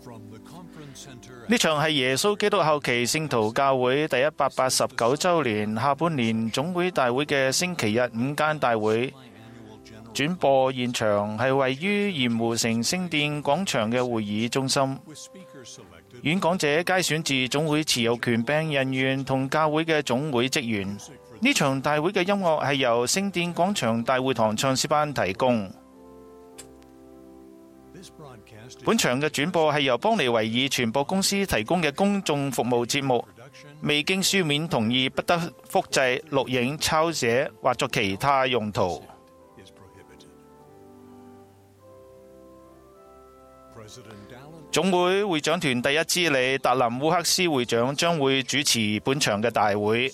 呢場係耶穌基督後期聖徒教會第189週年下半年總會大會嘅星期日午間大會。轉播現場係位於鹽湖城聖殿廣場嘅會議中心。演講者皆選自總會持有權柄人員同教會嘅總會職員。呢場大會嘅音樂係由聖殿廣場大會堂唱詩班提供。本場嘅轉播係由邦尼維爾傳播公司提供嘅公眾服務節目，未經書面同意不得複製、錄影、抄寫或作其他用途。總會會長團第一支理達林烏克斯會長將會主持本場嘅大會。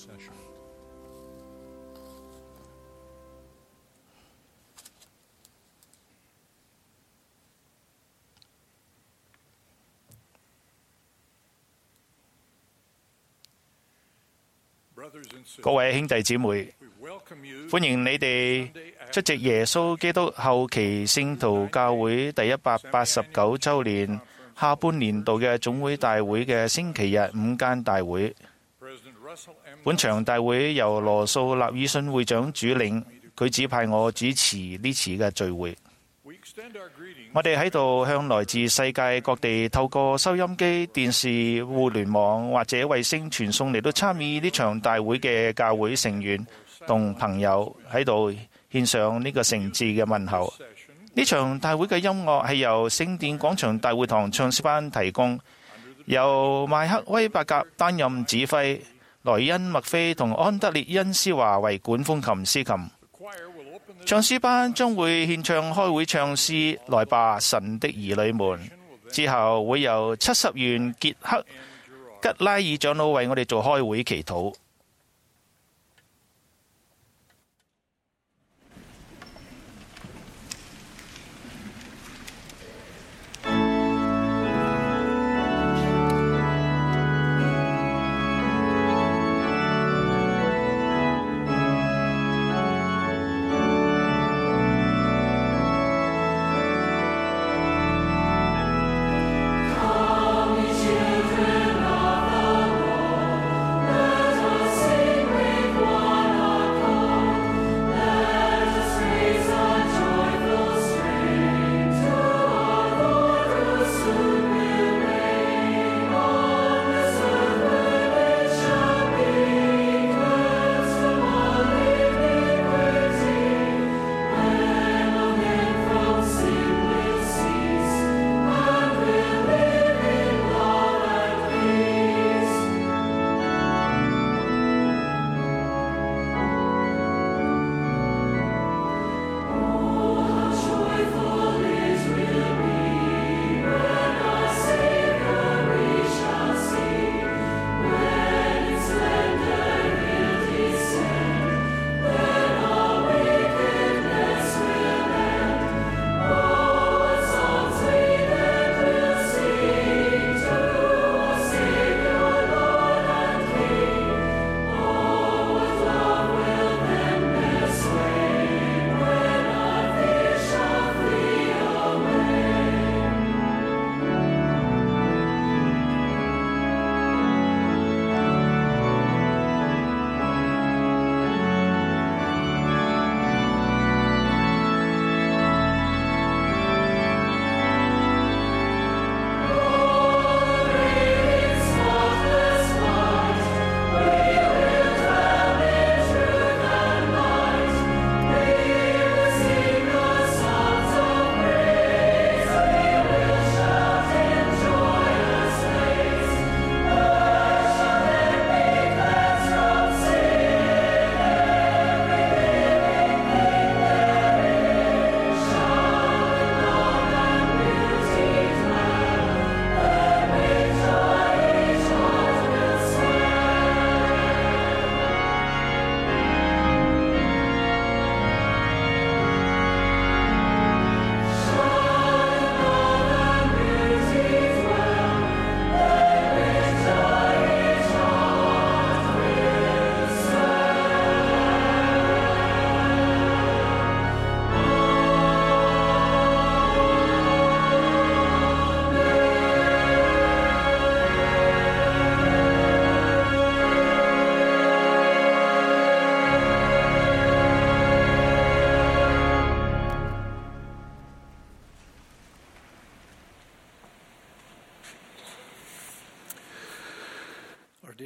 各位兄弟姊妹，歡迎你哋出席耶穌基督後期聖徒教會第189週年下半年度嘅總會大會嘅星期日午間大會。本場大會由羅素納爾遜會長主領，佢指派我主持呢次嘅聚會。我哋喺度向來自世界各地透過收音機、電視、互聯網或者衛星傳送嚟到參與呢場大會嘅教會成員同朋友喺度獻上呢個誠摯嘅問候。呢場大會嘅音樂係由聖殿廣場大會堂唱詩班提供，由邁克威伯格擔任指揮，萊恩麥菲同安德烈恩斯華為管風琴司琴。唱詩班將會獻唱開會唱詩來吧神的兒女們，之後會由70元傑克吉拉爾長老為我哋做開會祈禱。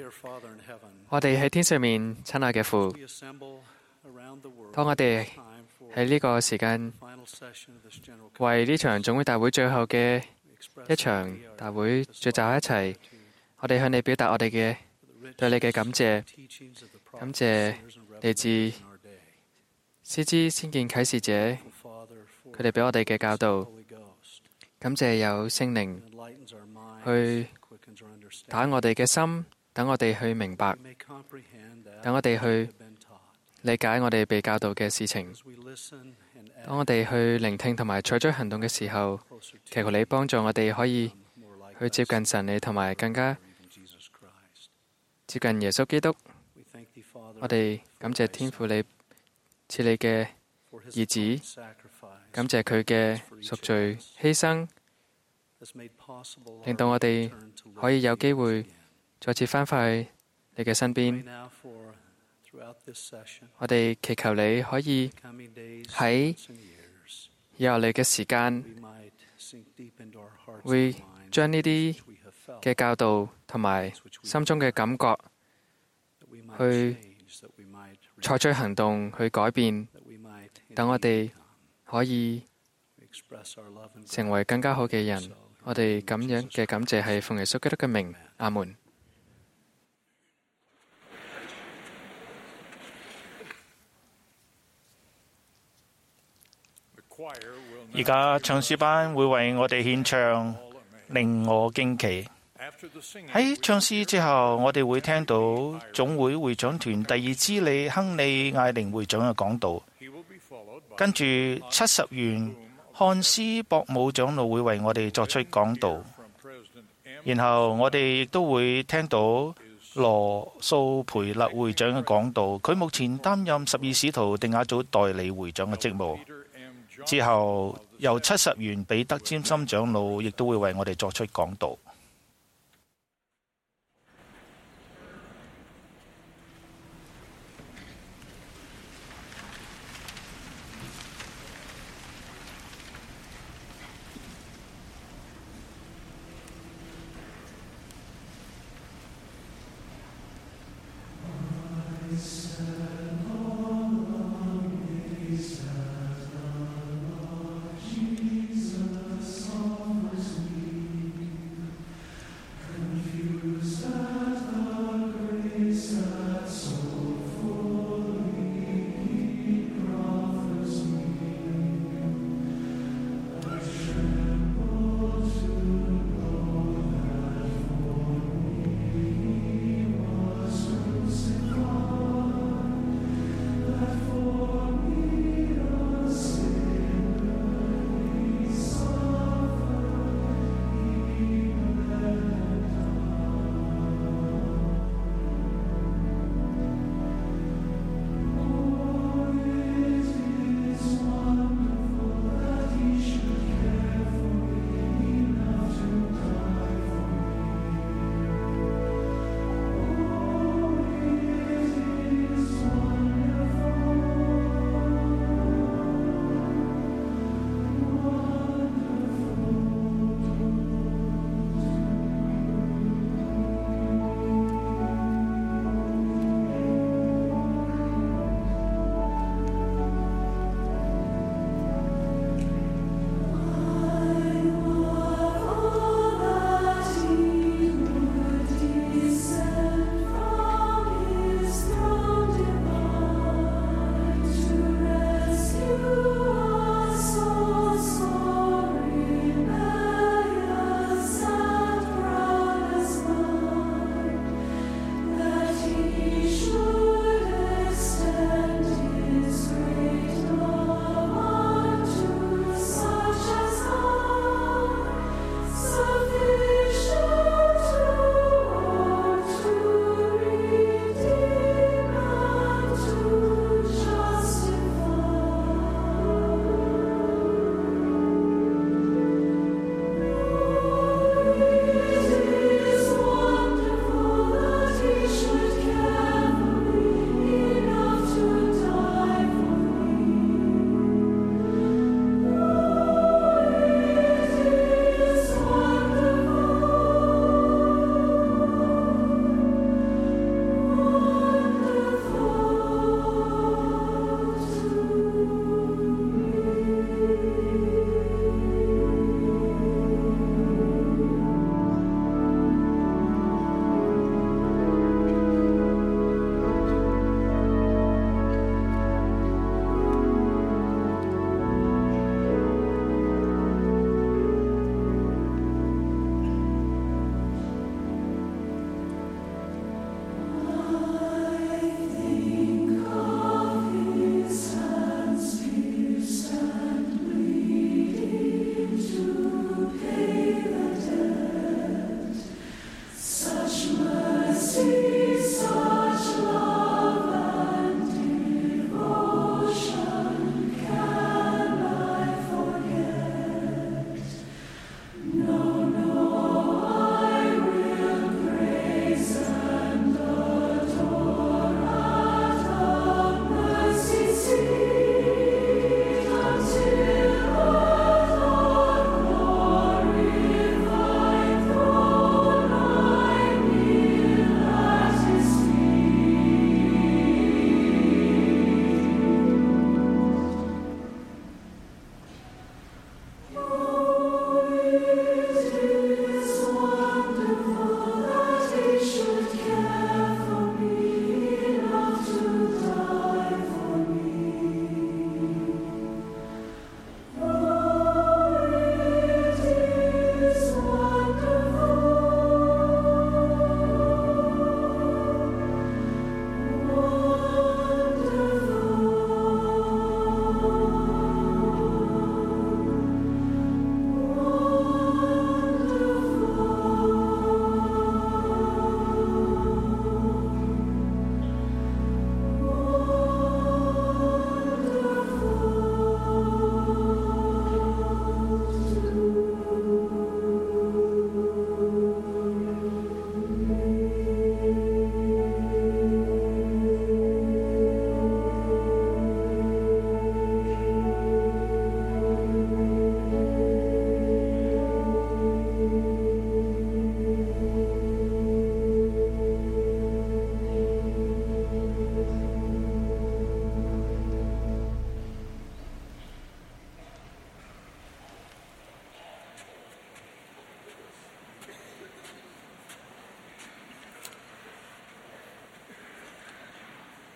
我哋喺天上面親愛嘅父，當我哋喺呢個時間為呢場總會大會最後嘅一場大會聚集喺一齊，我哋向你表達我哋嘅對你嘅感謝，感謝嚟自先知先見啟示者佢哋俾我哋嘅教導，感謝有聖靈去打我哋嘅心，等我哋去明白，等我哋去理解我哋被教導嘅事情。當我哋去聆聽同埋採取行動嘅時候，祈求你幫助我哋可以去接近神你，同埋更加接近耶穌基督。我哋感謝天父你賜你嘅兒子，感謝佢嘅贖罪犧牲，令到我哋可以有機會再次翻返去你嘅身邊。我哋祈求你可以喺以後嚟嘅時間，會將呢啲嘅教導同埋心中嘅感覺去採取行動去改變，等我哋可以成為更加好嘅人。我哋咁樣嘅感謝係奉耶穌基督嘅名，阿門。 而家唱詩班會為我哋獻唱《令我驚奇》。喺唱詩之後，我哋會聽到總會會長團第二支理亨利艾靈會長嘅講道，跟住70元漢斯博姆長老會為我哋作出講道，然後我哋亦都會聽到羅素培勒會長嘅講道，佢目前擔任12使徒定雅組代理會長嘅職務。之後由70元彼得占森長老亦都會為我哋作出講道。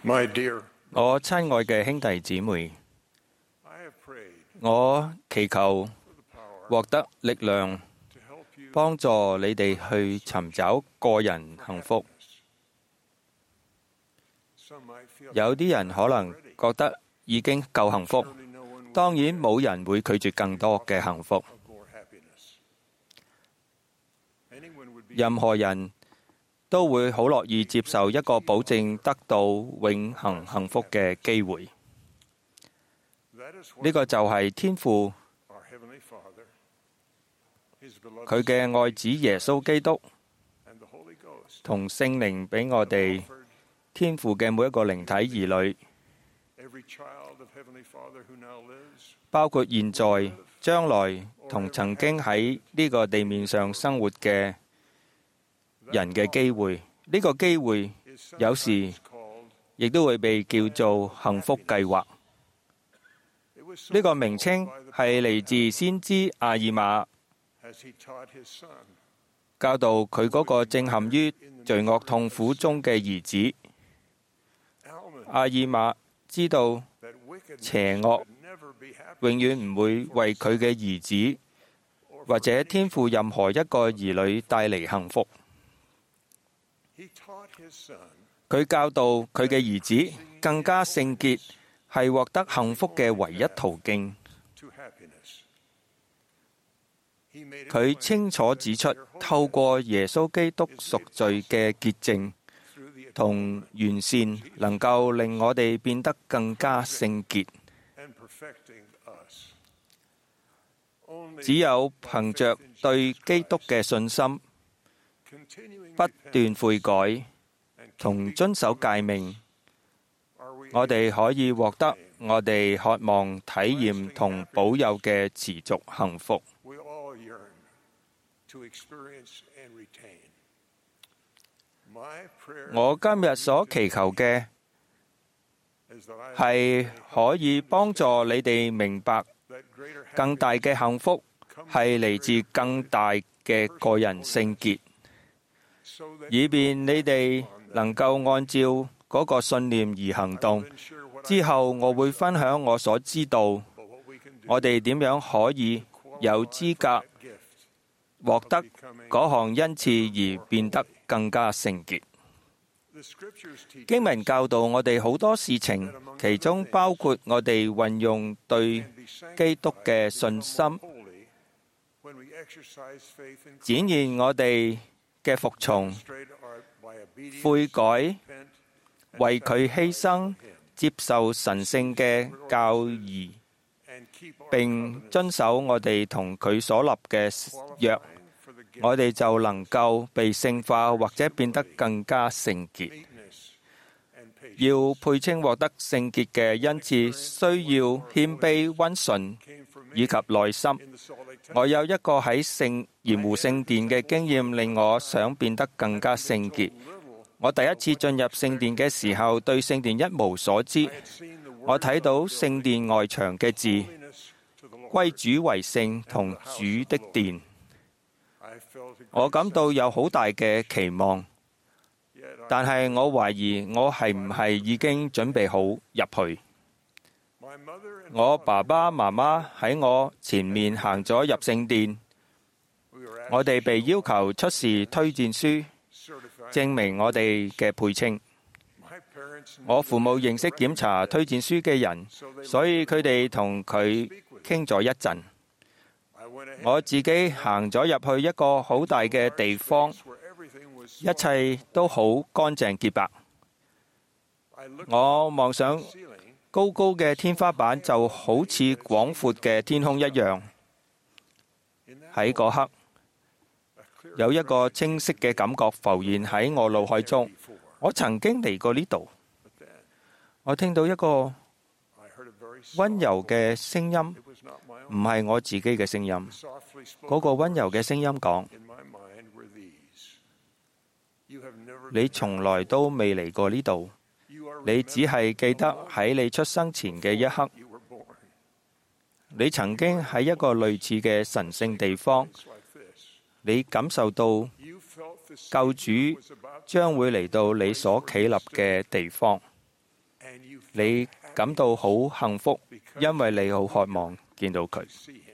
我親愛嘅兄弟姊妹，我祈求獲得力量，幫助你哋去尋找個人幸福。有啲人可能覺得已經夠幸福，當然冇人會拒絕更多嘅幸福。任何人都會好樂意接受一個保證得到永恆幸福嘅機會。呢個就係天父佢嘅愛子耶穌基督同聖靈俾我哋天父嘅每一個靈體兒女，包括現在、將來同曾經喺呢個地面上生活嘅人嘅機會。呢個機會有時亦都會被叫做幸福計劃。呢個名稱係嚟自先知亞爾瑪教導佢嗰個正陷於罪惡痛苦中嘅兒子。亞爾瑪知道邪惡永遠唔會為佢嘅兒子或者天父任何一個兒女帶嚟幸福。佢教導佢嘅兒子更加聖潔係獲得幸福嘅唯一途徑。佢清楚指出，透過耶穌基督贖罪嘅潔淨同完善，能夠令我哋變得更加聖潔。只有憑着對基督嘅信心，不斷悔改同遵守誡命，我哋可以獲得我哋渴望體驗同保有嘅持續幸福。我今日所祈求嘅係可以幫助你哋明白，更大嘅幸福係嚟自更大嘅個人聖潔，以便你哋能夠按照嗰個信念而行動。之後我會分享我所知道，我哋點樣可以有資格獲得嗰項恩賜而變得更加聖潔。經文教導我哋好多事情，其中包括我哋運用對基督嘅信心，展現我哋嘅服從、悔改、為佢犧牲、接受神聖嘅教義，並遵守我哋同佢所立嘅約，我哋就能夠被聖化或者變得更加聖潔。要配稱獲得聖潔嘅恩賜，需要謙卑、溫順以及耐心。我有一個喺鹽湖聖殿嘅經驗，令我想變得更加聖潔。我第一次進入聖殿嘅時候，對聖殿一無所知。我睇到聖殿外牆嘅字，歸主為聖同主的殿。我感到有好大嘅期望，但係我懷疑我係唔係已經準備好入去。我爸爸媽媽喺我前面行咗入聖殿，我哋被要求出示推薦書，證明我哋嘅配稱。我父母認識檢查推薦書嘅人，所以佢哋同佢傾咗一陣。我自己行咗入去一個好大嘅地方，一切都好乾淨潔白。我望上高高嘅天花板，就好似廣闊嘅天空一樣。喺嗰刻，有一個清晰嘅感覺浮現喺我腦海中。我曾經嚟過呢度，我聽到一個溫柔嘅聲音，唔係我自己嘅聲音。嗰個溫柔嘅聲音講：你從來都未嚟過呢度，你只係記得喺你出生前嘅一刻，你曾經喺一個類似嘅神聖地方，你感受到救主將會嚟到你所企立嘅地方。 你感到好幸福，因為你好渴望見到佢。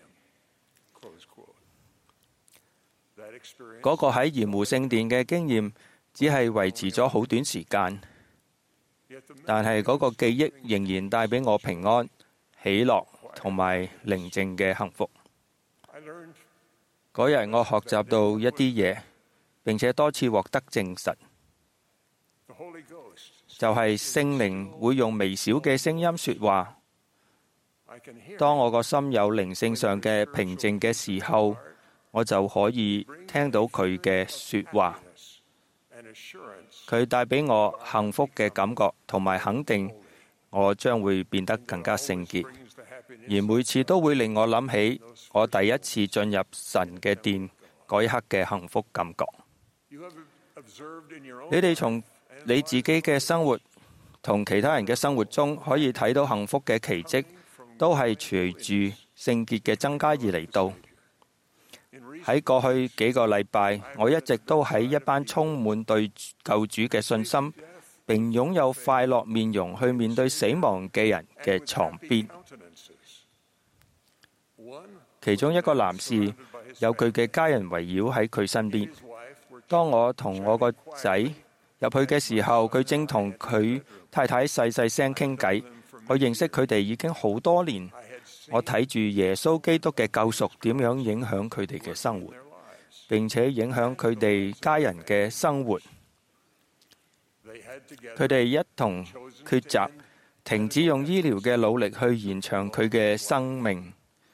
嗰個喺鹽湖聖殿嘅經驗，只係維持咗好短時間，但係嗰個記憶仍然帶俾我平安、喜樂同埋寧靜嘅幸福。嗰日我學習到一啲嘢，並且多次獲得證實，就係聖靈會用微小嘅聲音說話。當我個心有靈性上嘅平靜嘅時候，我就可以聽到佢嘅說話。佢帶俾我幸福嘅感覺同埋肯定，我將會變得更加聖潔，而每次都會令我諗起我第一次進入神嘅殿嗰一刻嘅幸福感覺。你哋從你自己嘅生活同其他人嘅生活中可以睇到幸福嘅奇蹟，都係隨住聖潔嘅增加而嚟到。喺過去幾個禮拜，我一直都喺一班充滿對救主嘅信心，並擁有快樂面容去面對死亡嘅人嘅床邊。其中一個男士有佢嘅家人圍繞喺佢身邊。當我同我個仔入去嘅時候，佢正同佢太太細細聲傾偈。我認識佢哋已經好多年。我睇住耶穌基督嘅救贖點樣影響佢哋嘅生活，並且影響佢哋家人嘅生活。佢哋一同抉擇停止用醫療嘅努力去延長佢嘅生命。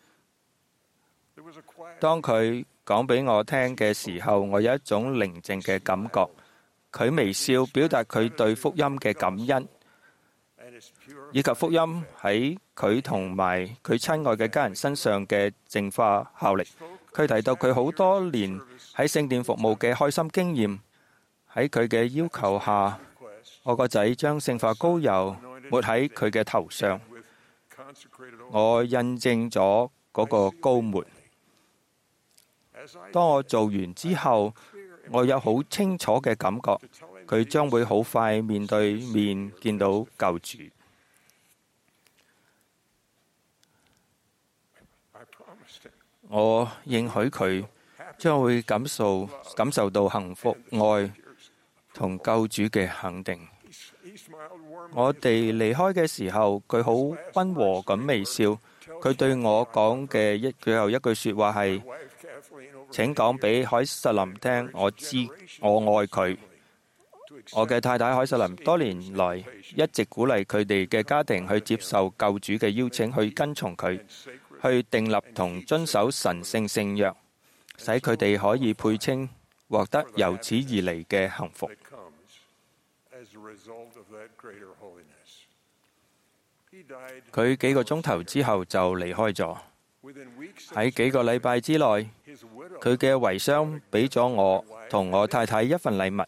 當佢講俾我聽嘅時候，我有一種寧靜嘅感覺。佢微笑表達佢對福音嘅感恩，以及福音喺佢同埋佢親愛嘅家人身上嘅淨化效力。佢提到佢好多年喺聖殿服務嘅開心經驗。喺佢嘅要求下，我個仔將聖化膏油抹喺佢嘅頭上，我印證咗嗰個膏抹。當我做完之後，我有好清楚嘅感覺，佢將會好快面對面見到救主。我應許佢將會感受到幸福、愛同救主嘅肯定。我哋離開嘅時候，佢好溫和咁微笑。佢對我講嘅最後一句說話係：請講俾凱瑟琳聽，我知我愛佢。我嘅太太凱瑟琳多年來一直鼓勵佢哋嘅家庭去接受救主嘅邀請，去跟從佢，去訂立同遵守神聖聖約，使佢哋可以配稱獲得由此而嚟嘅幸福。佢幾個鐘頭之後就離開咗。喺幾個禮拜之內，佢嘅遺孀俾咗我同我太太一份禮物。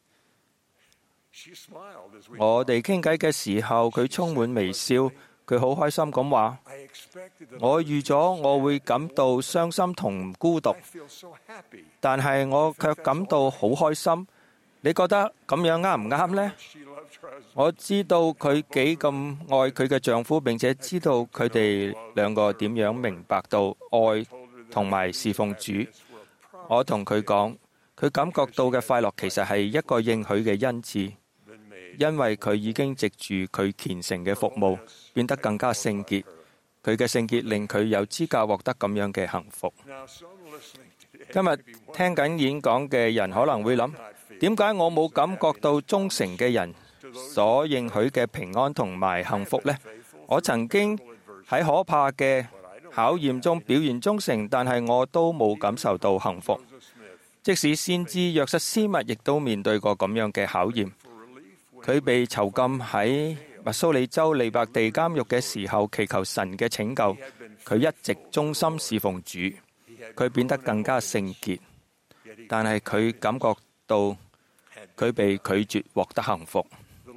我哋傾偈嘅時候，佢充滿微笑，佢好開心咁話：我預咗我會感到傷心同孤獨，但係我卻感到好開心。你覺得咁樣啱唔啱呢？我知道佢幾咁愛佢嘅丈夫，並且知道佢哋兩個點樣明白到愛同埋侍奉主。我同佢講，佢感覺到嘅快樂其實係一個應許嘅恩賜，因為佢已經藉住佢虔誠嘅服務，變得更加聖潔。佢嘅聖潔令佢有資格獲得咁樣嘅幸福。今日聽緊演講嘅人可能會諗，點解我冇感覺到忠誠嘅人所應許嘅平安同埋幸福呢？我曾經喺可怕嘅考驗中表現忠誠，但係我都冇感受到幸福。即使先知約瑟斯密亦都面對過咁樣嘅考驗。佢被囚禁喺密蘇里州利伯地監獄嘅時候，祈求神嘅拯救。佢一直忠心侍奉主，佢變得更加聖潔，但係佢感覺到佢被拒絕獲得幸福。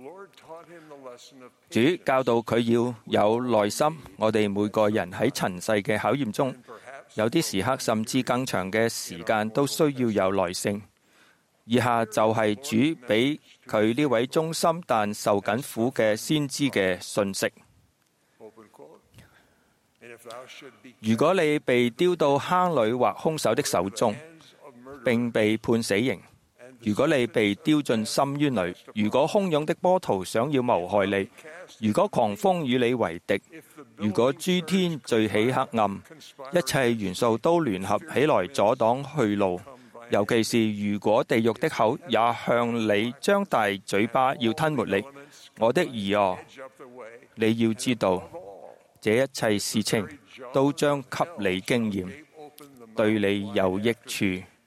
主教導佢要有耐心。我哋每個人喺塵世嘅考驗中，有啲時刻甚至更長嘅時間都需要有耐性。 以下就係主俾佢呢位忠心但受緊苦嘅先知嘅訊息。如果你被丟到坑裏或兇手的手中，並被判死刑；如果你被丟進深淵裏；如果洶湧的波濤想要謀害你；如果狂風與你為敵；如果諸天聚起黑暗，一切元素都聯合起來阻擋去路，尤其是如果地獄的口也向你張大嘴巴要吞沒你，我的兒啊，你要知道，這一切事情都將給你經驗，對你有益處。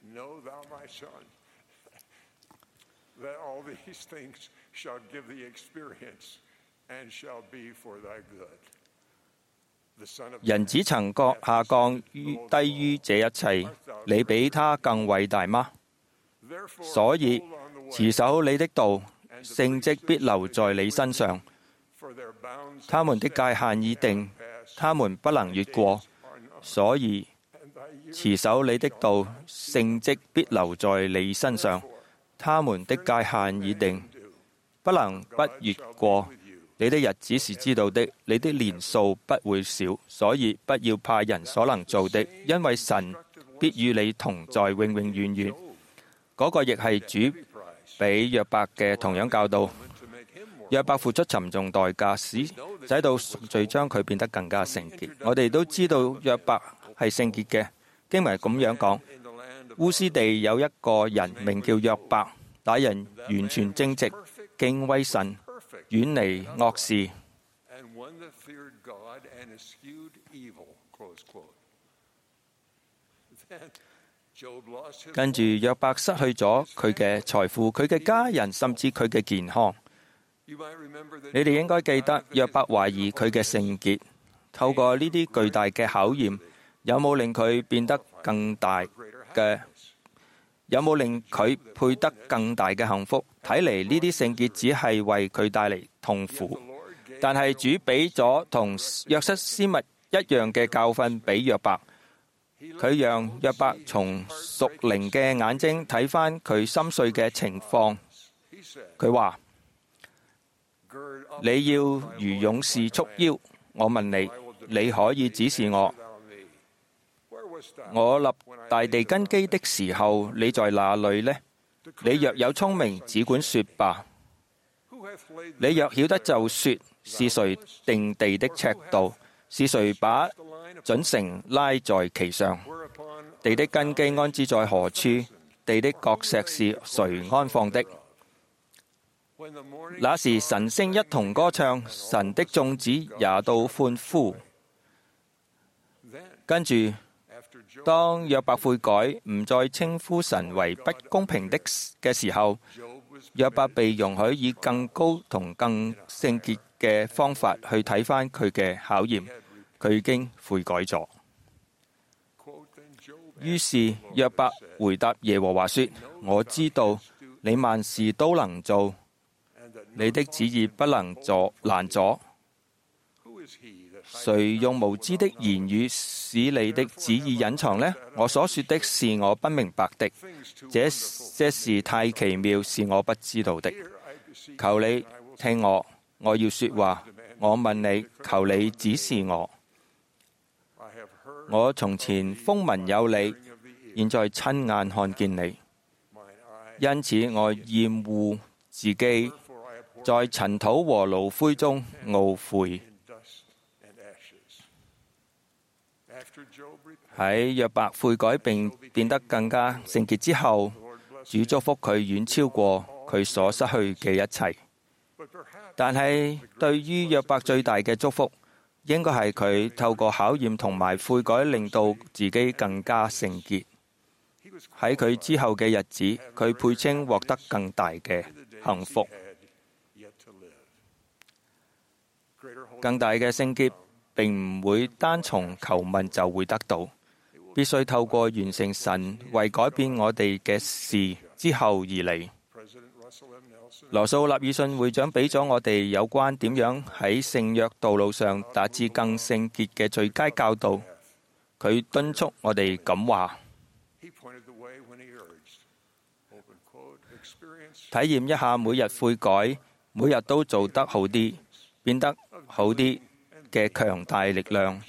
人子曾下降低於這一切，你比他更偉大嗎？所以持守你的道，聖職必留在你身上。他們的界限已定，他們不能越過。所以持守你的道，聖職必留在你身上。他們的界限已定，不能不越過。你的日子是知道的，你的年數不會少，所以不要怕人所能做的，因為神必與你同在，永永遠遠。嗰個亦係主俾約伯嘅同樣教導。約伯付出沉重代價，使到贖罪將佢變得更加聖潔。我哋都知道約伯係聖潔嘅，經文咁樣講：烏斯地有一個人名叫約伯，那人完全正直，敬畏神，遠離惡事。跟住約伯失去咗佢嘅財富、佢嘅家人，甚至佢嘅健康。你哋應該記得約伯懷疑佢嘅聖潔。透過呢啲巨大嘅考驗，有冇令佢變得更大嘅？有冇令佢配得更大嘅幸福？睇嚟呢啲聖潔只係為佢帶嚟痛苦。但係主俾咗同約瑟斯密一樣嘅教訓俾約伯，佢讓約伯從屬靈嘅眼睛睇返佢心碎嘅情況。佢話：你要如勇士束腰。我問你，你可以指示我，我立大地根基的時候，你在哪裏呢？你若有聰明，只管說吧。你若曉得就說，是誰定地的尺度？是誰把準繩拉在其上？地的根基安置在何處？地的角石是誰安放的？那時晨星一同歌唱，神的眾子也都歡呼。跟住，當約伯悔改，唔再稱呼神為不公平的嘅時候，約伯被容許以更高同更聖潔嘅方法去睇返佢嘅考驗。佢已經悔改咗。於是約伯回答耶和華說：我知道你萬事都能做，你的旨意不能攔阻。誰用無知的言語使你的旨意隱藏呢？我所說的是我不明白的，這些事太奇妙，是我不知道的。求你聽我，我要說話。我問你，求你指示我。我從前風聞有你，現在親眼看見你，因此我厭惡自己，在塵土和爐灰中懊悔。喺約伯悔改並變得更加聖潔之後，主祝福佢遠超過佢所失去嘅一切。但係對於約伯最大嘅祝福，應該係佢透過考驗同埋悔改，令到自己更加聖潔。喺佢之後嘅日子，佢配稱獲得更大嘅幸福。更大嘅聖潔並唔會單從求問就會得到，必須透過完成神為改變我哋嘅事之後而嚟。羅素納爾遜會長俾咗我哋有關點樣喺聖約道路上達至更聖潔嘅最佳教導。佢敦促我哋咁話： 體驗一下每日悔改，每日都做得好啲，變得好啲嘅強大力量。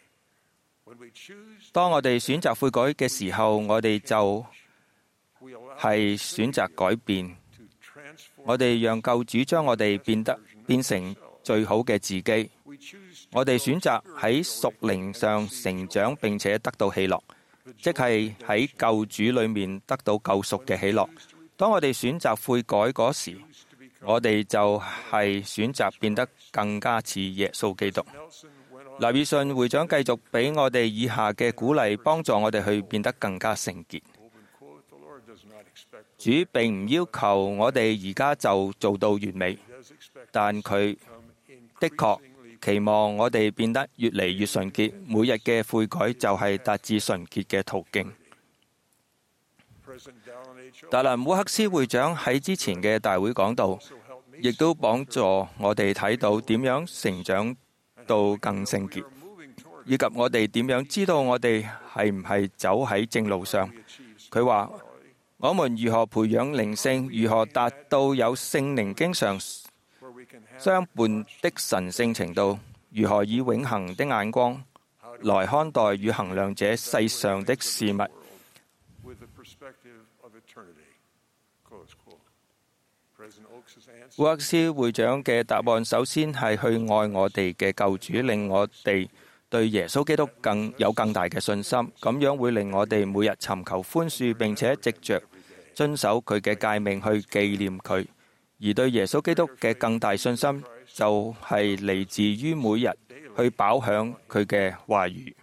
當我哋選擇悔改嘅時候，我哋就係選擇改變。我哋讓救主將我哋變成最好嘅自己。我哋選擇喺屬靈上成長，並且得到喜樂，即係喺救主裏面得到救贖嘅喜樂。當我哋選擇悔改嗰時，我哋就係選擇變得更加似耶穌基督。納爾遜會長繼續俾我哋以下嘅鼓勵，幫助我哋去變得更加聖潔。主並唔要求我哋而家就做到完美，但佢的確期望我哋變得越嚟越純潔。每日嘅悔改就係達至純潔嘅途徑。達蘭烏克斯會長喺之前嘅大會講道，亦都幫助我哋睇到點樣成長到更聖潔，以及我哋點樣知道我哋係唔係走喺正路上。佢話：我們如何培養靈性，如何達到有聖靈經常相伴的神聖程度，如何以永恆的眼光來看待與衡量這世上的事物。烏克斯會長嘅答案，首先係去愛我哋嘅救主，令我哋對耶穌基督有更大嘅信心。咁樣會令我哋每日尋求寬恕，並且藉着遵守佢嘅誡命去紀念佢。而對耶穌基督嘅更大信心，就係嚟自於每日去飽享佢嘅話語。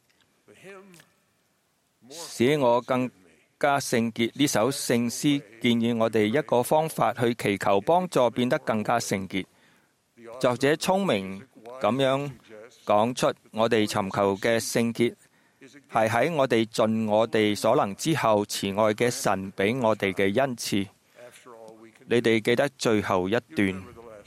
使我更加聖潔，呢首聖詩建議我哋一個方法去祈求幫助變得更加聖潔。作者聰明咁樣講出，我哋尋求嘅聖潔係喺我哋盡我哋所能之後，慈愛嘅神俾我哋嘅恩賜。你哋記得最後一段，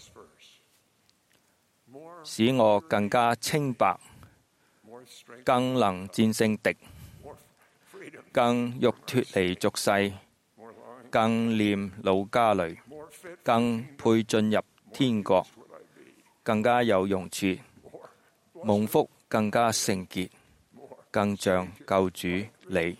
使我更加清白，更能戰勝敵，更欲脫離俗世，更念老家裏，更配進入天國，更加有用處，蒙福更加聖潔，更像救主你。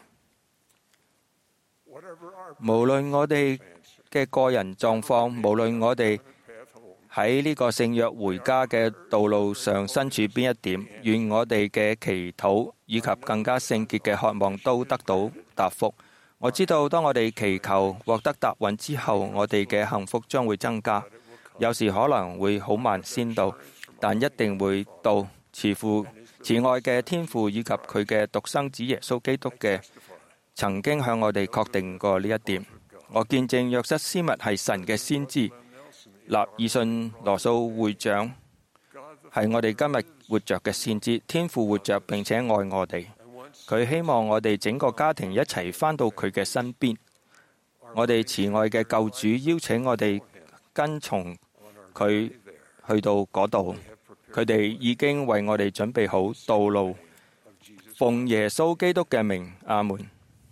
無論我哋嘅個人狀況，無論我哋喺呢個聖約回家嘅道路上身處邊一點，願我哋嘅祈禱以及更加聖潔嘅渴望都得到答覆。我知道當我哋祈求獲得答允之後，我哋嘅幸福將會增加。有時可能會好慢先到，但一定會到。慈愛嘅天父以及佢嘅獨生子耶穌基督嘅曾經向我哋確定過呢一點。我見證約瑟斯密係神嘅先知，納爾遜羅素會長係我哋今日活着嘅先知。天父活着並且愛我哋，佢希望我哋整個家庭一齊返到佢嘅身邊。我哋慈愛嘅救主邀請我哋跟從佢去到嗰度，佢哋已經為我哋準備好道路。奉耶穌基督嘅名，阿門。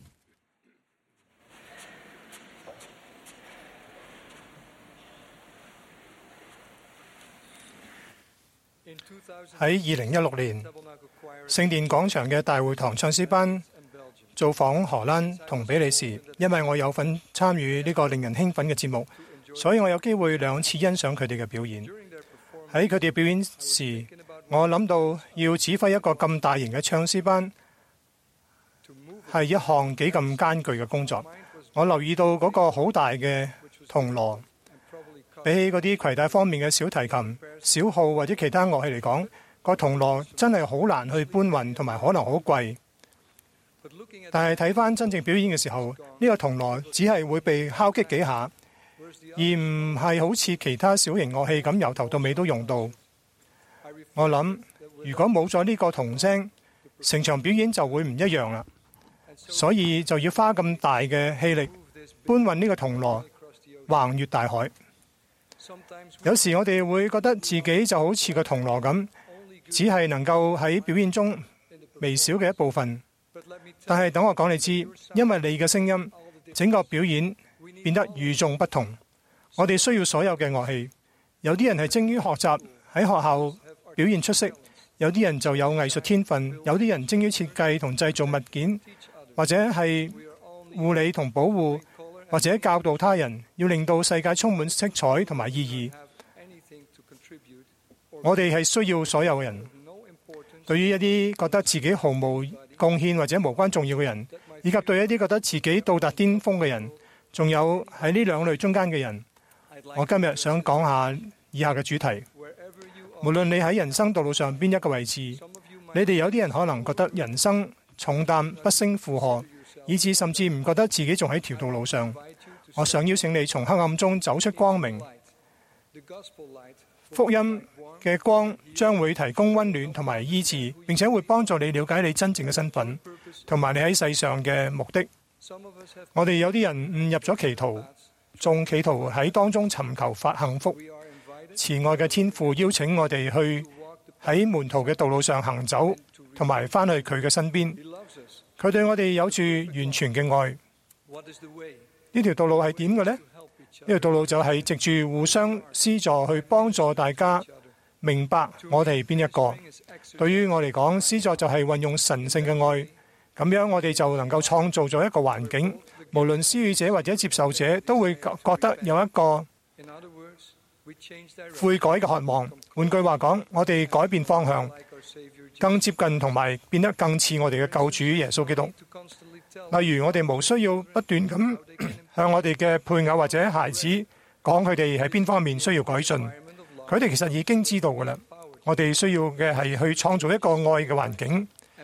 喺2016年，聖殿廣場嘅大會堂唱詩班造訪荷蘭同比利時，因為我有份參與呢個令人興奮嘅節目，所以我有機會2次欣賞佢哋嘅表演。喺佢哋表演時，我諗到要指揮一個咁大型嘅唱詩班係一項幾咁艱巨嘅工作。我留意到嗰個好大嘅銅鑼，比起嗰啲攜帶方面嘅小提琴、小號或者其他樂器嚟講，個銅鑼真係好難去搬運，同埋可能好貴。但係睇返真正表演嘅時候，呢個銅鑼只係會被敲擊幾下，而唔係好似其他小型樂器咁由頭到尾都用到。我諗，如果冇咗呢個銅聲，成場表演就會唔一樣啦。所以就要花咁大嘅氣力搬運呢個銅鑼橫越大海。有時我哋會覺得自己就好似個銅鑼咁，只係能夠喺表演中微小嘅一部分。但係等我講你知，因為你嘅聲音，整個表演變得與眾不同。我哋需要所有嘅樂器。有啲人係精於學習，喺學校表現出色；有啲人就有藝術天分；有啲人精於設計同製造物件，或者係護理同保護，或者教導他人，要令到世界充滿色彩同埋意義。我哋係需要所有人。對於一啲覺得自己毫無貢獻或者無關重要嘅人，以及對一啲覺得自己到達巔峰嘅人，仲有喺呢兩類中間嘅人，我今日想講下以下嘅主題。無論你喺人生道路上邊一個位置，你哋有啲人可能覺得人生重擔不勝負荷，以致甚至唔覺得自己仲喺條道路上。我想邀請你從黑暗中走出光明。福音嘅光將會提供溫暖同埋醫治，並且會幫助你了解你真正嘅身份，同埋你喺世上嘅目的。我哋有啲人誤入咗歧途，仲企圖喺當中尋求發幸福。慈愛嘅天父邀請我哋去喺門徒嘅道路上行走，同埋返去佢嘅身邊。佢對我哋有住完全嘅愛。呢條道路係點嘅呢？呢條道路就係藉住互相施助去幫助大家明白我哋邊一個。對於我嚟講，施助就係運用神聖嘅愛，咁樣我哋就能夠創造咗一個環境，無論施予者或者接受者都會覺得有一個悔改嘅渴望。換句話講，我哋改變方向，更接近同埋變得更似我哋嘅救主耶穌基督。例如，我哋無需要不斷咁向我哋嘅配偶或者孩子講佢哋喺邊方面需要改進，佢哋其實已經知道㗎喇。我哋需要嘅係去創造一個愛嘅環境，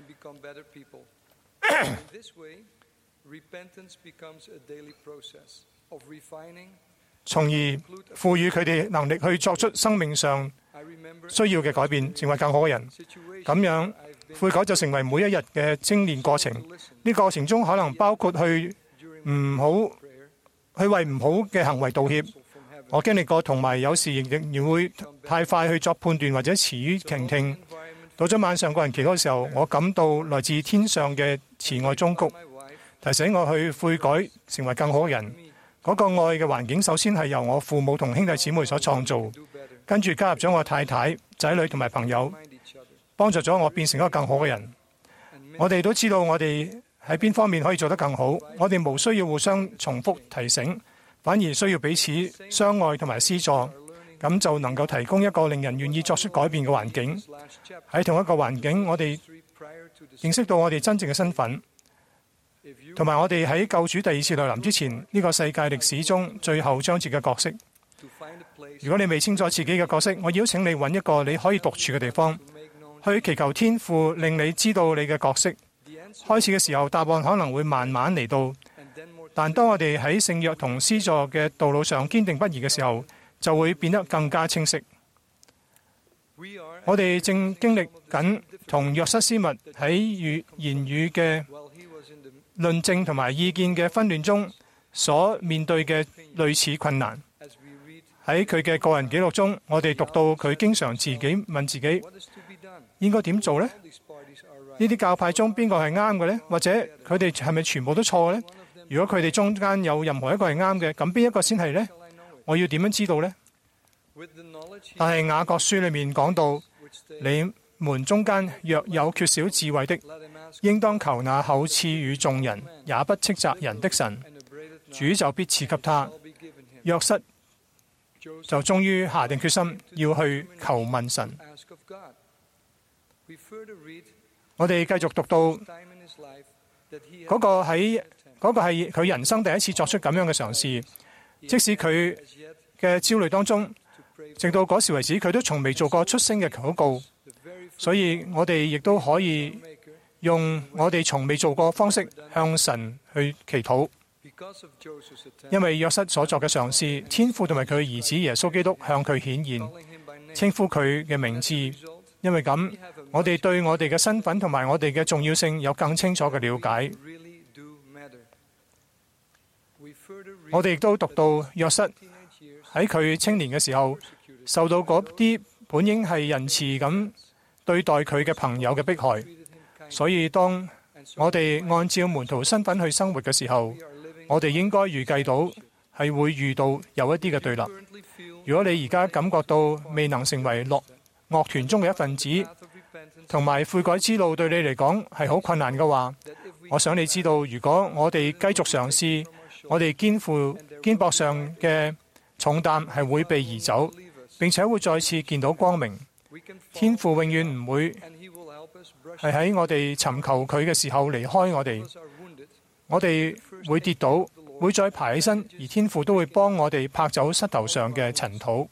從而賦予佢哋能力去作出生命上需要嘅改變，成為更好嘅人。咁樣悔改就成為每一日嘅精練過程。呢過程中可能包括去為唔好嘅行為道歉。我經歷過，同埋有時仍然會太快去作判斷或者遲於傾聽。到咗晚上個人祈禱嘅時候，我感到來自天上嘅慈愛忠告，提醒我去悔改，成為更好嘅人。嗰個愛嘅環境首先係由我父母同兄弟姊妹所創造，跟住加入咗我太太、仔女同埋朋友，幫助咗我變成一個更好嘅人。我哋都知道我哋喺邊方面可以做得更好，我哋無需要互相重複提醒，反而需要彼此相愛同埋施助，咁就能夠提供一個令人願意作出改變嘅環境。喺同一個環境，我哋認識到我哋真正嘅身份，同埋我哋喺救主第二次來臨之前呢個世界歷史中最後章節嘅角色。如果你未清楚自己嘅角色，我邀請你揾一個你可以獨處嘅地方，去祈求天父令你知道你嘅角色。開始嘅時候，答案可能會慢慢嚟到，但當我哋喺聖約同施助嘅道路上堅定不移嘅時候，就會變得更加清晰。我哋正經歷緊同約瑟斯密喺言語嘅論證同埋意見嘅紛亂中所面對嘅類似困難。喺佢嘅個人記錄中，我哋讀到佢經常自己問自己應該點做呢？呢啲教派中邊個係啱嘅呢？或者佢哋係咪全部都錯嘅呢？如果佢哋中間有任何一個係啱嘅，咁邊一個先係呢？我要點樣知道呢？但係雅各書裏面講到，你們中間若有缺少智慧的，應當求那厚賜予眾人，也不斥責人的神，主就必賜給他。約瑟就終於下定決心要去求問神。我哋繼續讀到嗰個係佢人生第一次作出咁樣嘅嘗試，即使佢嘅焦慮當中，直到嗰時為止，佢都從未做過出聲嘅禱告。所以我哋亦都可以用我哋從未做過方式向神去祈禱。因為約瑟所作嘅嘗試，天父同埋佢嘅兒子耶穌基督向佢顯現，稱呼佢嘅名字。因為咁，我哋對我哋嘅身份同埋我哋嘅重要性有更清楚嘅了解。我哋亦都讀到約瑟喺佢青年嘅時候，受到嗰啲本應係仁慈咁對待佢嘅朋友嘅迫害。所以當我哋按照門徒身份去生活嘅時候，我哋應該預計到係會遇到有一啲嘅對立。如果你而家感覺到未能成為樂團中嘅一份子，同埋悔改之路對你嚟講係好困難嘅話，我想你知道，如果我哋繼續嘗試，我哋肩膊上嘅重擔係會被移走，並且會再次見到光明。天父永遠唔會係喺我哋尋求佢嘅時候離開我哋。我哋會跌倒，會再爬起身，而天父都會幫我哋拍走膝頭上嘅塵土。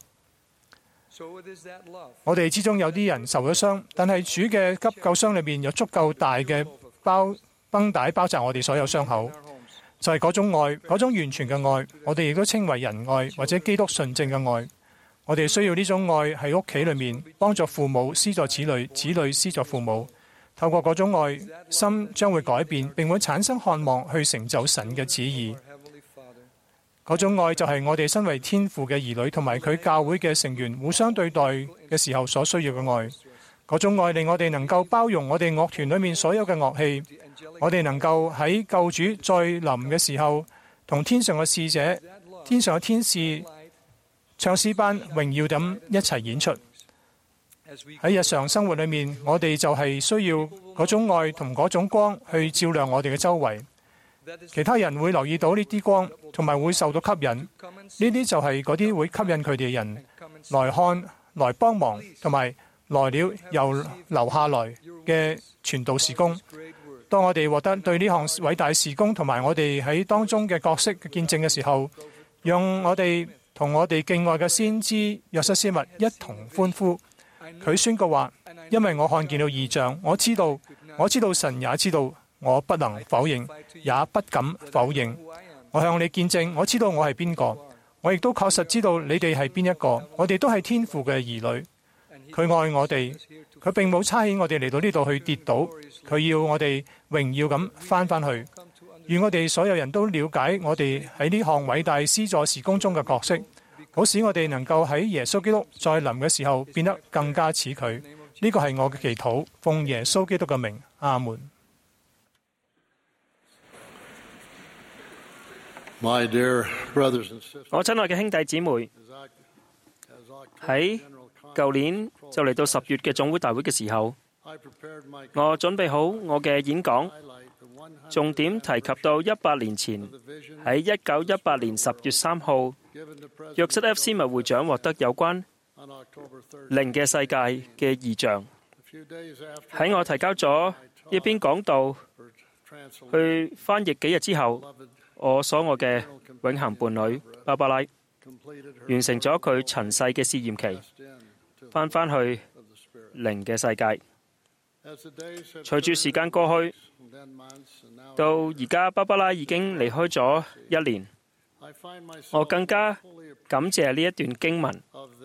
我哋之中有啲人受咗傷，但係主嘅急救箱裏面有足夠大嘅繃帶包紮我哋所有傷口，就係嗰種愛，嗰種完全嘅愛。我哋亦都稱為仁愛或者基督純正嘅愛。我哋需要呢種愛喺屋企裏面，幫助父母施助子女，子女施助父母。透過嗰種愛，心將會改變，並會產生渴望去成就神嘅旨意。嗰種愛就係我哋身為天父嘅兒女同埋佢教會嘅成員互相對待嘅時候所需要嘅愛。嗰種愛令我哋能夠包容我哋樂團裏面所有嘅樂器，我哋能夠喺救主再臨嘅時候，同天上嘅使者、天上嘅天使、唱詩班榮耀咁一齊演出。喺日常生活裏面，我哋就係需要嗰種愛同嗰種光去照亮我哋嘅周圍。其他人會留意到呢啲光，同埋會受到吸引。呢啲就係嗰啲會吸引佢哋嘅人來看、來幫忙，同埋來了又留下來嘅傳道事工。當我哋獲得對呢項偉大事工同埋我哋喺當中嘅角色嘅見證嘅時候，讓我哋同我哋敬愛嘅先知約瑟斯密一同歡呼。佢宣告話：因為我看見了異象，我知道神也知道。我不能否認，也不敢否認。我向你見證，我知道我係邊個，我亦都確實知道你哋係邊一個。我哋都係天父嘅兒女。佢愛我哋，佢並冇差遣我哋嚟到呢度去跌倒，佢要我哋榮耀咁翻去。願我哋所有人都了解我哋喺呢項偉大施助事工中嘅角色，好使我哋能夠喺耶穌基督再臨嘅時候變得更加似佢。呢個係我嘅祈禱，奉耶穌基督嘅名，阿門。 我親愛嘅兄弟姊妹，喺舊年就嚟到10月嘅總會大會嘅時候，我準備好我嘅演講，重點提及到100年前喺1918年10月3號，約瑟 F. 斯密會長獲得有關靈嘅世界嘅異象。喺我提交咗一篇講道去翻譯幾日之後，我所愛嘅永恆伴侶芭芭拉完成咗佢塵世嘅試驗期，翻去靈嘅世界。隨住時間過去，到而家芭芭拉已經離開咗1年，我更加感謝呢一段經文，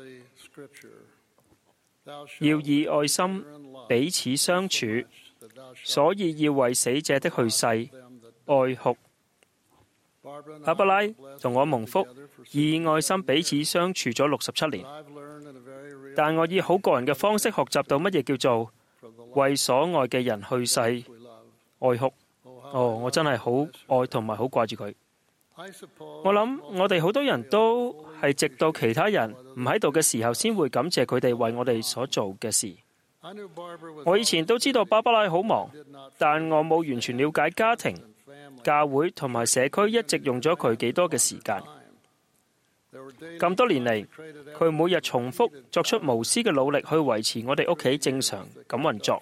要以愛心彼此相處，所以要為死者的去世哀哭。芭芭拉同我蒙福，以愛心彼此相處咗67年，但我以好個人嘅方式學習到乜嘢叫做為所愛嘅人去世哀哭。我真係好愛同埋好掛住佢。我諗我哋好多人都係直到其他人唔喺度嘅時候，先會感謝佢哋為我哋所做嘅事。我以前都知道芭芭拉好忙，但我冇完全了解家庭、教會同埋社區一直用咗佢幾多嘅時間。咁多年嚟，佢每日重複作出無私嘅努力去維持我哋屋企正常咁運作。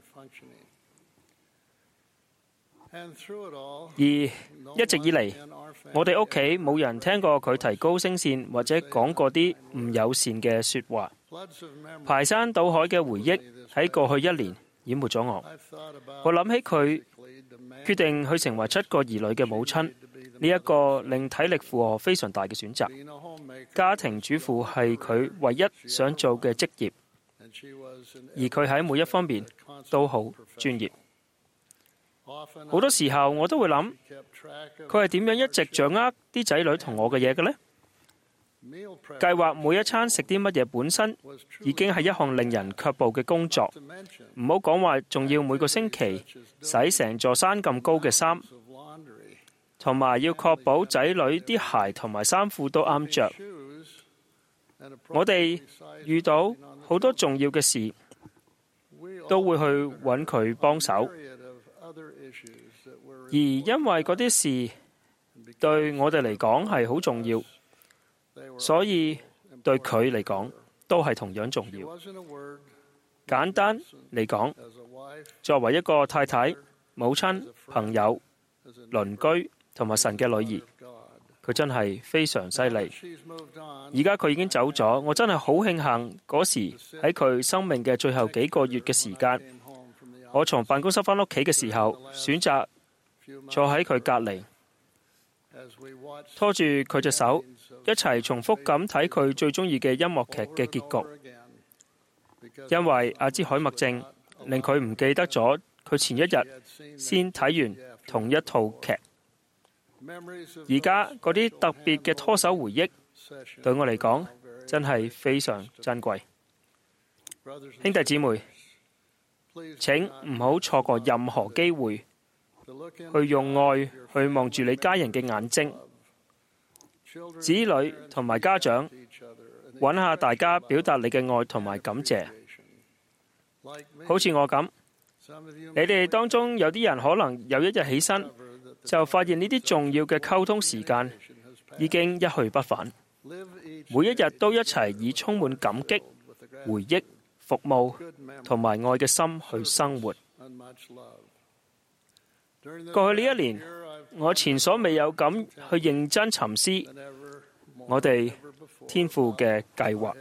而一直以嚟，我哋屋企冇人聽過佢提高聲線或者講過啲唔友善嘅說話。排山倒海嘅回憶喺過去1年淹沒咗我。我諗起佢決定去成為7個兒女嘅母親，呢一個令體力負荷非常大嘅選擇。家庭主婦係佢唯一想做嘅職業，而佢喺每一方面都好專業。好多時候我都會諗，佢係點樣一直掌握啲仔女同我嘅嘢嘅呢？計劃每一餐食啲乜嘢本身已經係一項令人卻步嘅工作，唔好講話仲要每個星期洗成座山咁高嘅衫。 同埋要確保仔女啲鞋同埋衫褲都啱着。我哋遇到好多重要嘅事，都會去揾佢幫手，而因為嗰啲事對我哋嚟講係好重要，所以對佢嚟講都係同樣重要。簡單嚟講，作為一個太太、母親、朋友、鄰居同埋神嘅女兒，佢真係非常犀利。而家佢已經走咗，我真係好慶幸嗰時喺佢生命嘅最後幾個月嘅時間，我從辦公室返屋企嘅時候，選擇坐喺佢隔離，拖住佢隻手，一齊重複咁睇佢最中意嘅音樂劇嘅結局。因為阿茲海默症令佢唔記得咗佢前一日先睇完同一套劇。而家嗰啲特別嘅拖手回憶，對我嚟講真係非常珍貴。兄弟姊妹，請唔好錯過任何機會，去用愛去望住你家人嘅眼睛。子女同埋家長，揾下大家表達你嘅愛同埋感謝。好似我咁，你哋當中有啲人可能有一日起身，就發現呢啲重要嘅溝通時間已經一去不返。每一日都一齊以充滿感激、回憶、服務同埋愛嘅心去生活。過去呢一年，我前所未有咁去認真沉思我哋天父嘅計劃。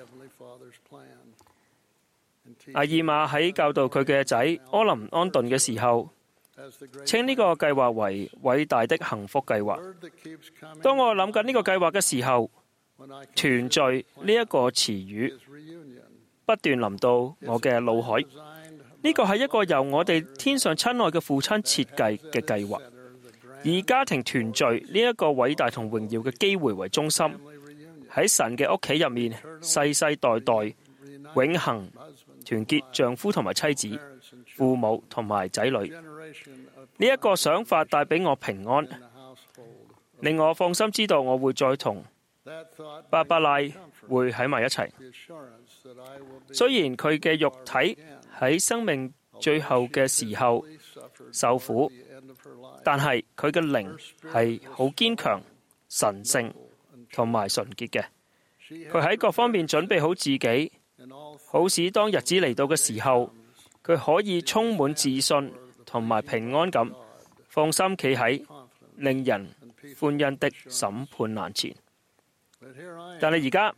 阿爾瑪喺教導佢嘅仔柯林安頓嘅時候，稱呢個計劃為偉大的幸福計劃。當我諗緊呢個計劃嘅時候，團聚呢一個詞語不斷臨到我嘅腦海。呢個係一個由我哋天上親愛嘅父親設計嘅計劃，以家庭團聚呢一個偉大同榮耀嘅機會為中心，喺神嘅屋企入面，世世代代永恆團結丈夫同埋妻子、父母同埋仔女。呢一個想法帶俾我平安，令我放心知道我會再同芭芭拉會喺埋一齊。雖然佢嘅肉體喺生命最後嘅時候受苦，但係佢嘅靈係好堅強、神聖同埋純潔嘅。佢喺各方面準備好自己，好使當日子嚟到嘅時候，佢可以充滿自信同埋平安咁，放心企喺令人歡欣的審判欄前。但係而家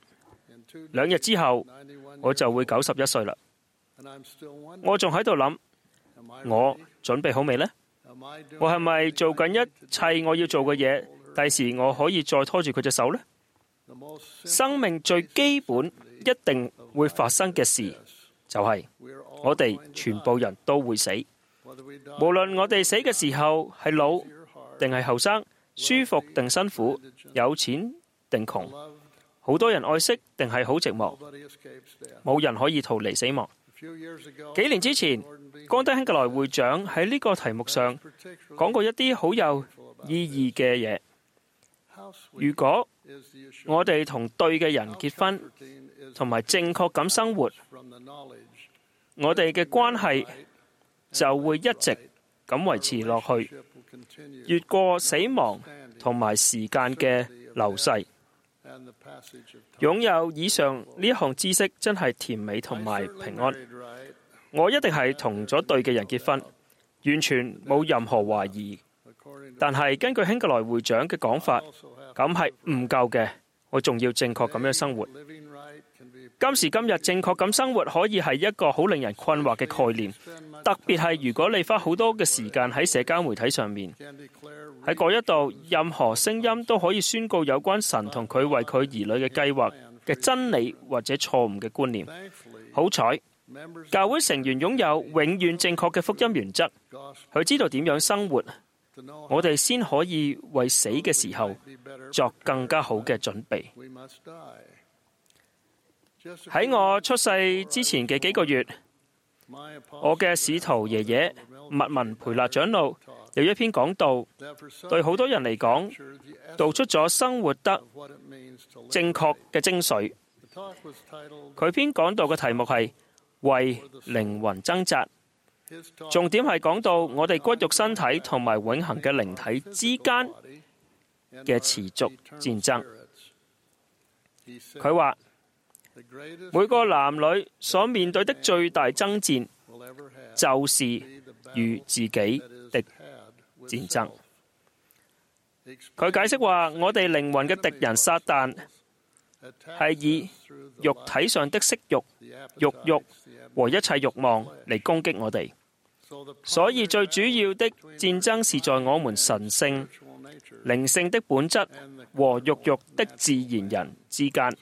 2日之後，我就會91歲啦。我仲喺度諗，我準備好未呢？我係咪做緊一切我要做嘅嘢？第時我可以再拖住佢隻手呢？生命最基本一定會發生嘅事，就係我哋全部人都會死。無論我哋死嘅時候係老定係後生，舒服定辛苦，有錢定窮，好多人愛惜定係好寂寞，冇人可以逃離死亡。幾年之前，岡德興格萊會長喺呢個題目上講過一啲好有意義嘅嘢。如果我哋同對嘅人結婚，同埋正確咁生活，我哋嘅關係就會一直咁維持落去，越過死亡同埋時間嘅流逝。擁有以上呢一項知識真係甜美同埋平安。我一定係同咗對嘅人結婚，完全冇任何懷疑。但係根據興格萊會長嘅講法，咁係唔夠嘅，我仲要正確咁樣生活。今時今日正確咁生活可以係一個好令人困惑嘅概念，特別係如果你花好多嘅時間喺社交媒體上面，喺嗰一度任何聲音都可以宣告有關神同佢為佢兒女嘅計劃嘅真理或者錯誤嘅觀念。好彩，教會成員擁有永遠正確嘅福音原則，佢知道點樣生活，我哋先可以為死嘅時候作更加好嘅準備。喺我出世之前嘅幾個月， 我嘅使徒爺爺麥文培勒長老有一篇講道，對好多人嚟講，道出咗生活得正確嘅精髓。佢篇講道嘅題目係為靈魂掙扎，重點係講到我哋骨肉身體同埋永恆嘅靈體之間嘅持續戰爭。佢話每個男女所面對的最大爭戰，就是與自己的戰爭。佢解釋話，我哋靈魂嘅敵人撒旦係以肉體上的色欲、慾和一切慾望嚟攻擊我哋，所以最主要的戰爭是在我們神性、靈性的本質和肉欲的自然人之間。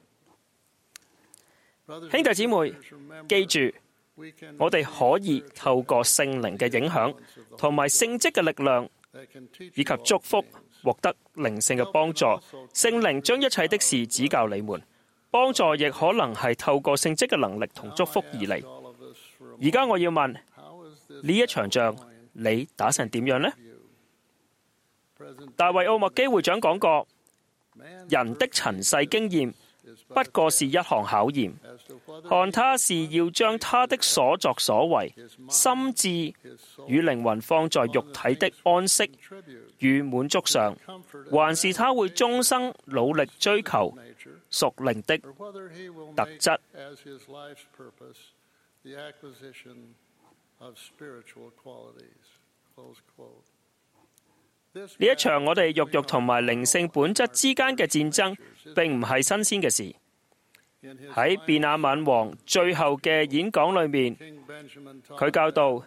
兄弟姊妹，記住，我哋可以透過聖靈嘅影響同埋聖職嘅力量以及祝福，獲得靈性嘅幫助。聖靈將一切的事指教你們，幫助亦可能係透過聖職嘅能力同祝福而嚟。而家我要問，呢一場仗你打成點樣呢？大衛奧麥基會長講過，人的塵世經驗不過是一項考驗，看他是要將他的所作所為、心智與靈魂放在肉體的安息與滿足上，還是他會終生努力追求屬靈的特質。呢一場我哋肉欲同埋靈性本質之間嘅戰爭並唔係新鮮嘅事。喺便雅憫王最後嘅演講裏面，佢教導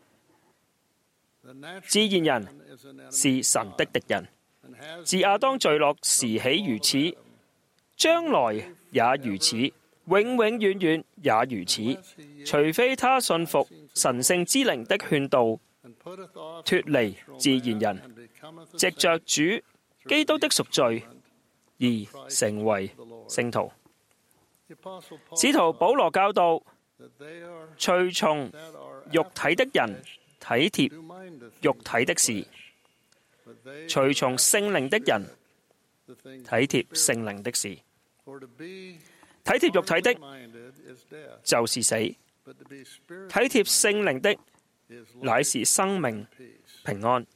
自然人是神的敵人，自亞當墜落時起如此，將來也如此，永永遠遠也如此，除非他信服神聖之靈的勸導，脫離自然人，藉着主基督的贖罪而成為聖徒。使徒保羅教導，隨從肉體的人體貼肉體的事，隨從聖靈的人體貼聖靈的事。體貼肉體的就是死，體貼聖靈的乃是生命平安。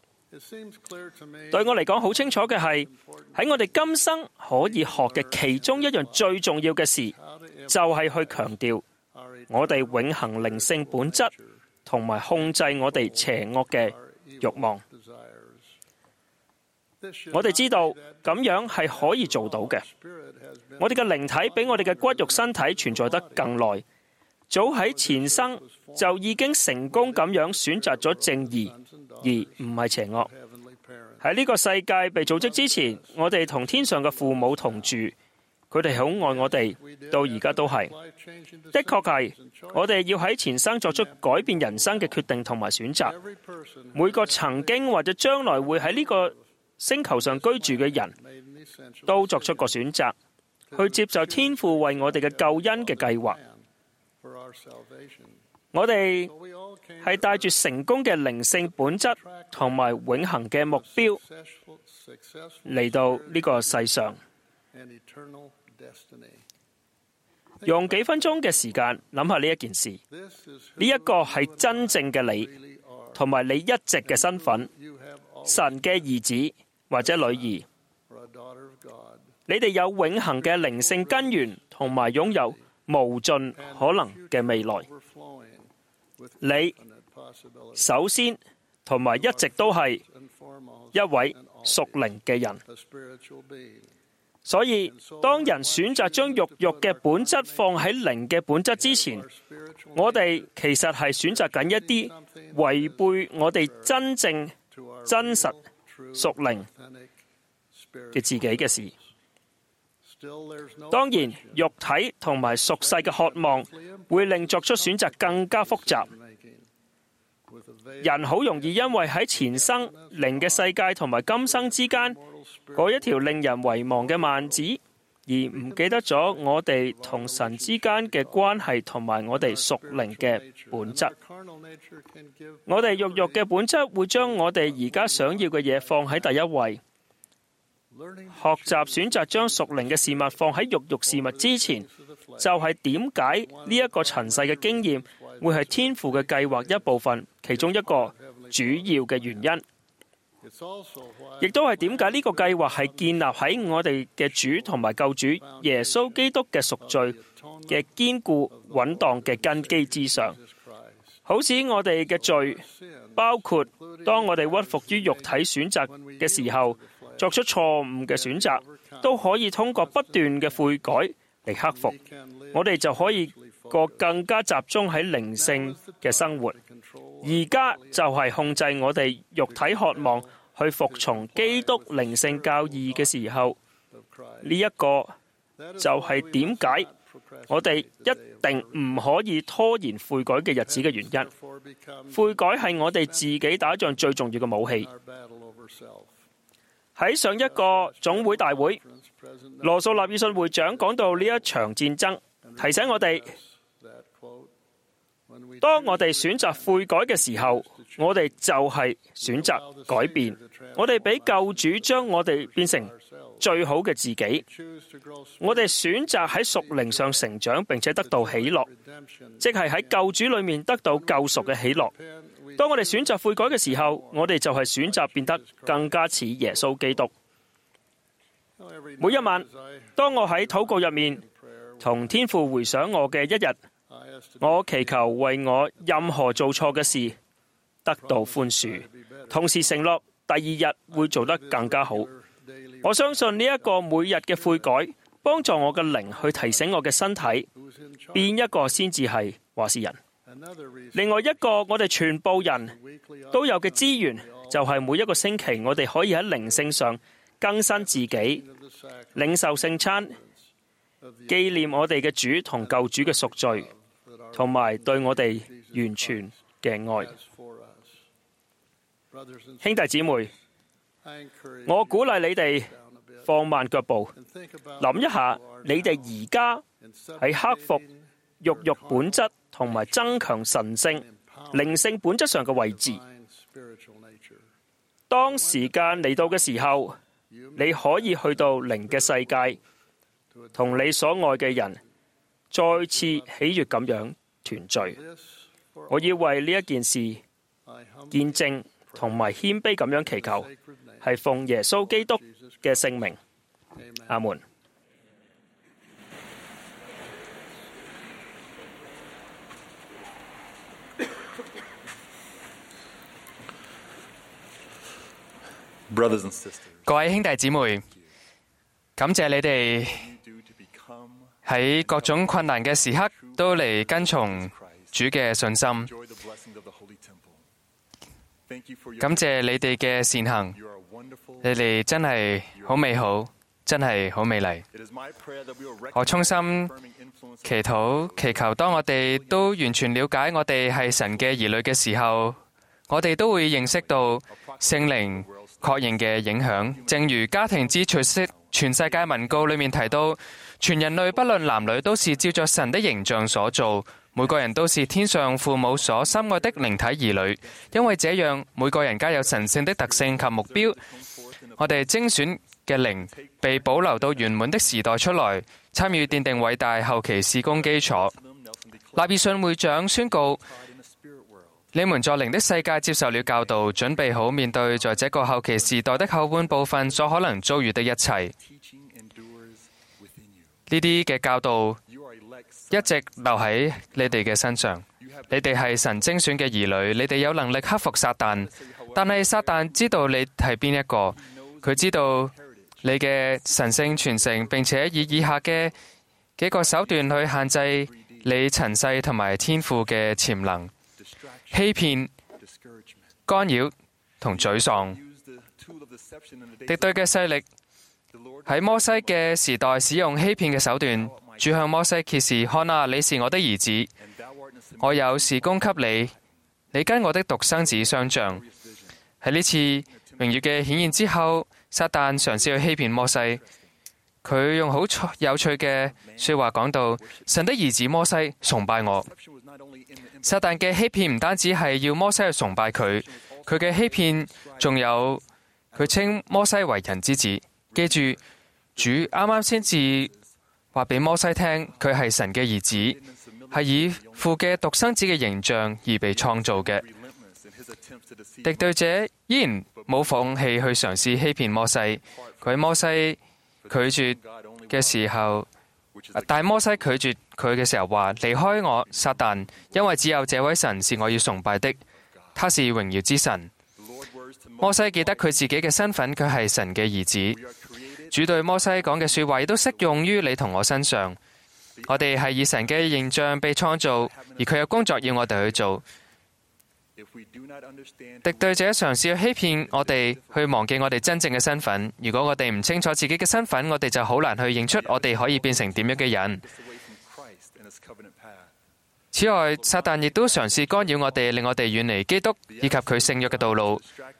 對我嚟講，好清楚嘅係，喺我哋今生可以學嘅其中一樣最重要嘅事，就係去強調我哋永恆靈性本質，同埋控制我哋邪惡嘅慾望。我哋知道咁樣係可以做到嘅。我哋嘅靈體比我哋嘅骨肉身體存在得更耐，早喺前生就已經成功咁樣選擇咗正義，而唔係邪惡。喺呢個世界被組織之前，我哋同天上嘅父母同住，佢哋好愛我哋，到而家都係。的確係，我哋要喺前生作出改變人生嘅決定同埋選擇。每個曾經或者將來會喺呢個星球上居住嘅人都作出過選擇，去接受天父為我哋嘅救恩嘅計劃。我哋係帶住成功嘅靈性本質同埋永恆嘅目標嚟到呢個世上。用幾分鐘嘅時間諗下呢一件事，呢一個係真正嘅你，同埋你一直嘅身份，神嘅兒子或者女兒。你哋有永恆嘅靈性根源，同埋擁有無盡可能嘅未來。你首先同埋一直都係一位屬靈嘅人，所以當人選擇將肉欲嘅本質放喺靈嘅本質之前，我哋其實係選擇緊一啲違背我哋真正真實屬靈嘅自己嘅事。當然，肉體同埋屬世嘅渴望會令作出選擇更加複雜。人好容易因為喺前生靈嘅世界同埋今生之間嗰一條令人遺忘嘅幔子， 而唔記得咗我哋同神之間嘅關係同埋我哋屬靈嘅本質。我哋肉嘅本質會將我哋而家想要嘅嘢放喺第一位。學習選擇將屬靈嘅事物放喺肉事物之前，就係點解呢一個塵世嘅經驗會係天父嘅計劃一部分，其中一個主要嘅原因。亦都係點解呢個計劃係建立喺我哋嘅主同埋救主耶穌基督嘅贖罪嘅堅固穩當嘅根基之上。好似我哋嘅罪，包括當我哋屈服於肉體選擇嘅時候，作出錯誤嘅選擇，都可以通過不斷嘅悔改嚟克服。我哋就可以過更加集中喺靈性嘅生活。而家就係控制我哋肉體渴望去服從基督靈性教義嘅時候，呢一個就係點解我哋一定唔可以拖延悔改嘅日子嘅原因。悔改係我哋自己打仗最重要嘅武器。喺上一個總會大會，羅素納爾遜會長講到呢一場戰爭，提醒我哋，當我哋選擇悔改嘅時候，我哋就係選擇改變。我哋俾救主將我哋變成最好嘅自己。我哋選擇喺屬靈上成長，並且得到喜樂，即係喺救主裏面得到救贖嘅喜樂。當我哋選擇悔改嘅時候，我哋就係選擇變得更加似耶穌基督。每一晚，當我喺禱告入面同天父回想我嘅一日，我祈求為我任何做錯嘅事得到寬恕，同時承諾第二日會做得更加好。我相信呢一個每日嘅悔改，幫助我嘅靈去提醒我嘅身體，邊一個先至係話事人。另外一個我哋全部人都有嘅資源，就係每一個星期我哋可以喺靈性上更新自己，領受聖餐，紀念我哋嘅主同救主嘅贖罪，同埋對我哋完全嘅愛。兄弟姊妹，我鼓勵你哋放慢腳步，諗一下你哋而家喺克服肉本質同埋增強神性、靈性本質上嘅位置。當時間嚟到嘅時候，你可以去到靈嘅世界，同你所愛嘅人再次喜悅咁樣團聚。我要為呢一件事見證同埋謙卑咁樣祈求，係奉耶穌基督嘅聖名。阿門。 各位兄弟姊妹，感謝你哋喺各種困難嘅時刻都嚟跟從主嘅信心。感謝你哋嘅善行，你哋真係好美好，真係好美麗。我衷心祈求，當我哋都完全了解我哋係神嘅兒女嘅時候，我哋都會認識到聖靈確認嘅影響。正如家庭之全世界文告裏面提到，全人類不論男女都是照着神的形象所造，每個人都是天上父母所深愛的靈體兒女，因為這樣每個人皆有神聖的特性及目標。我哋精選嘅靈被保留到圓滿的時代出來，參與奠定偉大後期事工基礎。納爾遜會長宣告，你們在靈的世界接受了教導，準備好面對在這個後期時代的後半部分所可能遭遇的一切。呢啲嘅教導一直留喺你哋嘅身上。你哋係神精選嘅兒女，你哋有能力克服撒旦，但係撒旦知道你係邊一個，佢知道你嘅神聖傳承，並且以下嘅幾個手段去限制你塵世同埋天賦嘅潛能。欺騙、干擾同沮喪，敵對嘅勢力喺摩西嘅時代使用欺騙嘅手段，主向摩西揭示：看啊，你是我的兒子，我有事供給你，你跟我的獨生子相像。喺呢次榮耀嘅顯現之後，撒旦嘗試去欺騙摩西， 佢用好有趣嘅說話講到，神的兒子摩西崇拜我。撒旦嘅欺騙唔單止係要摩西去崇拜佢，佢嘅欺騙仲有佢稱摩西為人之子。記住，主啱啱先至話俾摩西聽，佢係神嘅兒子，係以父嘅獨生子嘅形象而被創造嘅。敵對者依然冇放棄去嘗試欺騙摩西。佢喺摩西拒絕嘅時候，但摩西拒絕佢嘅時候話：離開我，撒旦，因為只有這位神是我要崇拜的，他是榮耀之神。摩西記得佢自己嘅身份，佢係神嘅兒子。主對摩西講嘅說話亦都適用於你同我身上。我哋係以神嘅形象被創造，而佢有工作要我哋去做。敵對者嘗試去欺騙我哋，去忘記我哋真正嘅身份。如果我哋唔清楚自己嘅身份，我哋就好難去認出我哋可以變成點樣嘅人。此外，撒旦亦都嘗試干擾我哋，令我哋遠離基督以及佢聖約嘅道路。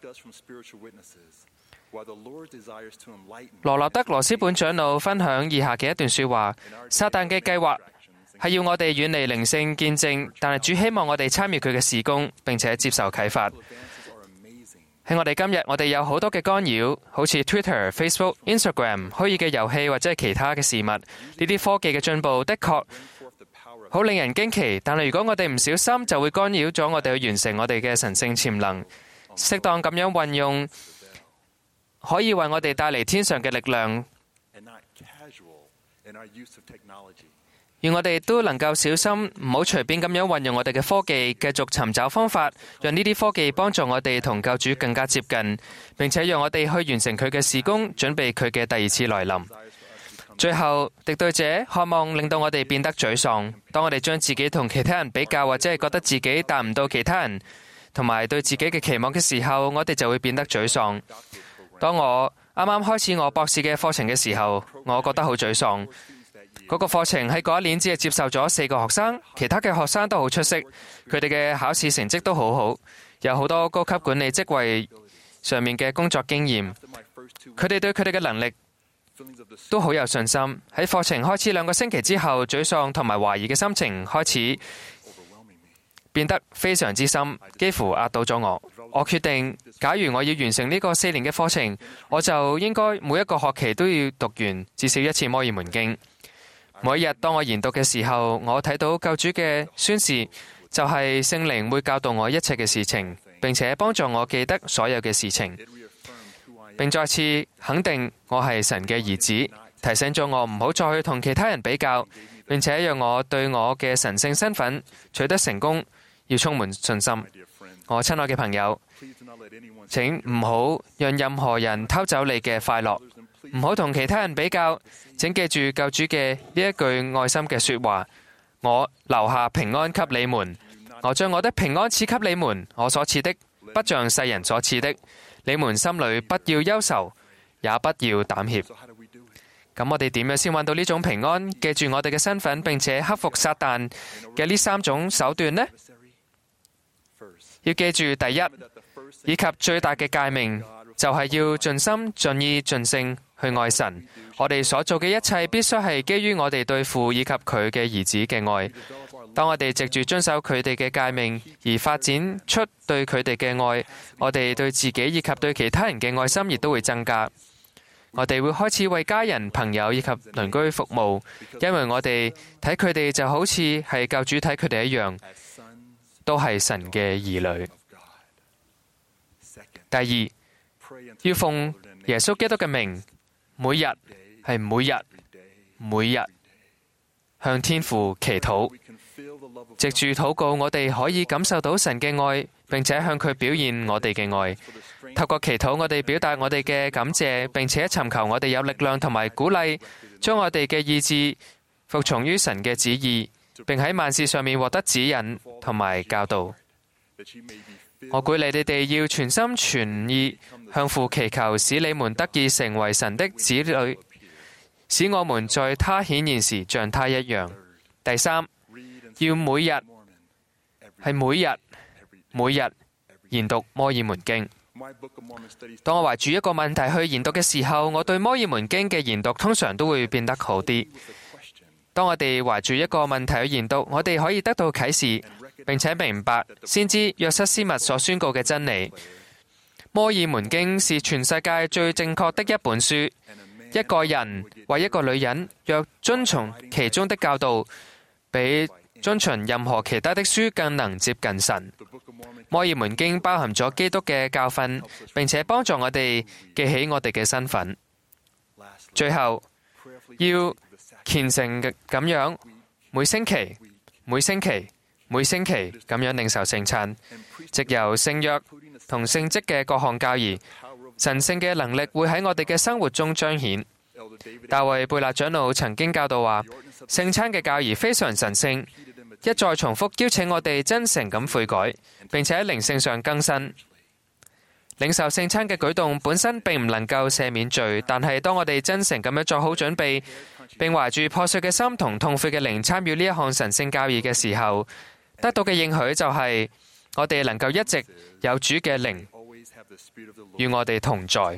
羅納德羅斯本長老分享以下嘅一段說話：撒旦嘅計劃係要我哋遠離靈性見證，但係主希望我哋參與佢嘅事工，並且接受啟發。喺我哋今日，我哋有好多嘅干擾，好似 Twitter、Facebook、Instagram、虛擬嘅遊戲或者係其他嘅事物。呢啲科技嘅進步的確好令人驚奇，但係如果我哋唔小心，就會干擾咗我哋去完成我哋嘅神聖潛能。適當咁樣運用，可以為我哋帶嚟天上嘅力量。願我哋都能夠小心，唔好隨便咁樣運用我哋嘅科技，繼續尋找方法，讓呢啲科技幫助我哋同救主更加接近，並且讓我哋去完成佢嘅事工，準備佢嘅第二次來臨。最後，敵對者渴望令到我哋變得沮喪。當我哋將自己同其他人比較，或者係覺得自己達唔到其他人同埋對自己嘅期望嘅時候，我哋就會變得沮喪。當我啱啱開始我博士嘅課程嘅時候，我覺得好沮喪。嗰個課程喺嗰一年只係接受咗4個學生，其他嘅學生都好出色，佢哋嘅考試成績都好好，有好多高級管理職位上面嘅工作經驗。佢哋對佢哋嘅能力都好有信心。喺課程開始2個星期之後，沮喪同埋懷疑嘅心情開始變得非常之深，幾乎壓倒咗我。我決定，假如我要完成呢個4年嘅課程，我就應該每一個學期都要讀完至少1次摩爾門經。每一日當我研讀嘅時候，我睇到救主嘅宣示，就係聖靈會教導我一切嘅事情，並且幫助我記得所有嘅事情，並再次肯定我係神嘅兒子，提醒咗我唔好再去同其他人比較，並且讓我對我嘅神聖身份取得成功要充滿信心。我親愛嘅朋友，請唔好讓任何人偷走你嘅快樂，唔好同其他人比較。請記住救主嘅呢一句愛心嘅說話：我留下平安給你們，我將我的平安賜給你們，我所賜的不像世人所賜的。你們心裏不要憂愁，也不要膽怯。咁我哋點樣先揾到呢種平安？記住我哋嘅身份，並且克服撒旦嘅呢3種手段呢？要記住第一以及最大嘅誡命，就係要盡心盡意盡性去愛神。我哋所做嘅一切必須係基於我哋對父以及佢嘅兒子嘅愛。當我哋藉住遵守佢哋嘅誡命而發展出對佢哋嘅愛，我哋對自己以及對其他人嘅愛心亦都會增加。我哋會開始為家人、朋友以及鄰居服務，因為我哋睇佢哋就好似係救主睇佢哋一樣，都係神嘅兒女。第二，要奉耶穌基督嘅名，每日向天父祈禱，藉住禱告，我哋可以感受到神嘅愛，並且向佢表現我哋嘅愛。透過祈禱，我哋表達我哋嘅感謝，並且尋求我哋有力量同埋鼓勵，將我哋嘅意志服從於神嘅旨意，並喺萬事上面獲得指引同埋教導。我鼓勵你哋要全心全意向父祈求，使你們得以成為神的子女，使我們在他顯現時像他一樣。第三，要每日研讀摩爾門經。 當我懷住一個問題去研讀嘅時候，我對摩爾門經嘅研讀通常都會變得好啲。當我哋懷住一個問題去研讀，我哋可以得到啟示，並且明白先知約瑟斯密所宣告嘅真理。摩爾門經是全世界最正確的一本書。一個人或一個女人若遵從其中的教導，比遵循任何其他的書更能接近神。摩爾門經包含咗基督嘅教訓，並且幫助我哋記起我哋嘅身份。最後，要虔誠嘅咁樣，每星期咁樣領受聖餐，藉由聖約同聖職嘅各項教義，神聖嘅能力會喺我哋嘅生活中彰顯。大衛貝勒長老曾經教導話，聖餐嘅教義非常神聖，一再重複邀請我哋真誠咁悔改，並且喺靈性上更新。領受聖餐嘅舉動本身並唔能夠赦免罪，但係當我哋真誠咁樣做好準備，並懷住破碎嘅心同痛悔嘅靈參與呢一項神聖教義嘅時候，得到嘅應許就係我哋能夠一直有主嘅靈與我哋同在。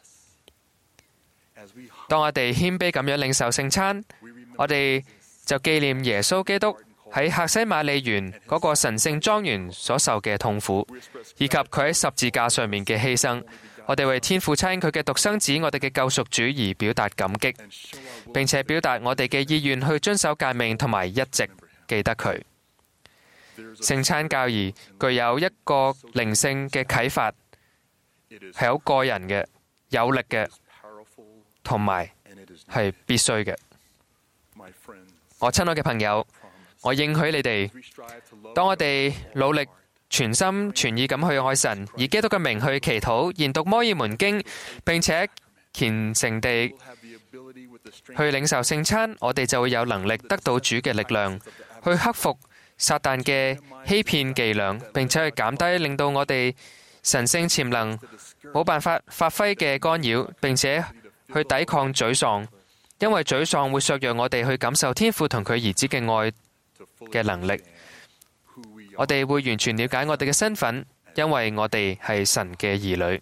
當我哋謙卑咁樣領受聖餐，我哋就紀念耶穌基督喺客西馬尼園嗰個神聖莊園所受嘅痛苦，以及佢喺十字架上面嘅犧牲。我哋為天父親佢嘅獨生子，我哋嘅救贖主而表達感激，並且表達我哋嘅意願去遵守誡命同埋一直記得佢。聖餐教義具有一個靈性嘅啟發，係好個人嘅、有力嘅，同埋係必須嘅。我親愛嘅朋友，我應許你哋，當我哋努力全心全意咁去愛神，以基督嘅名去祈禱、研讀摩爾門經，並且虔誠地去領受聖餐，我哋就會有能力得到主嘅力量，去克服撒旦嘅欺騙伎倆，並且去減低令到我哋神聖潛能冇辦法發揮嘅干擾，並且去抵抗沮喪，因為沮喪會削弱我哋去感受天父同佢兒子嘅愛嘅能力。我哋會完全了解我哋嘅身份，因為我哋係神嘅兒女。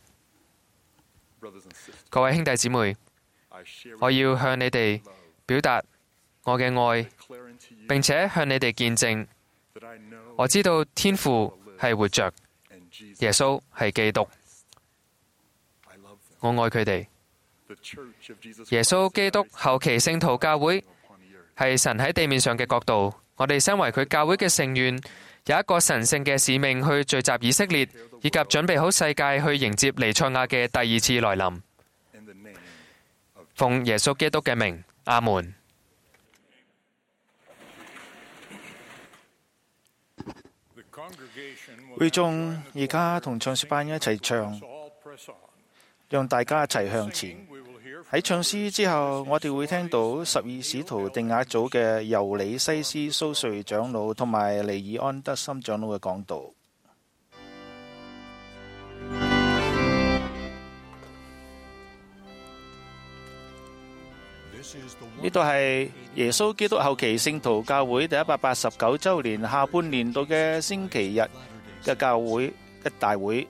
各位兄弟姊妹，我要向你哋表達我嘅愛，並且向你哋見證，我知道天父係活着，耶穌係基督，我愛佢哋。耶穌基督後期聖徒教會係神喺地面上嘅國度，我哋身為佢教會嘅成員，有一個神聖嘅使命去聚集以色列，以及準備好世界去迎接彌賽亞嘅第二次來臨。奉耶穌基督嘅名，阿門。 會眾而家同唱詩班一齊唱，讓大家一齊向前。喺唱詩之後，我哋會聽到12使徒定額組嘅尤里西斯蘇瑞長老同埋尼爾安德森長老嘅講道。呢度係耶穌基督後期聖徒教會第189週年下半年度嘅星期日嘅教會嘅大會。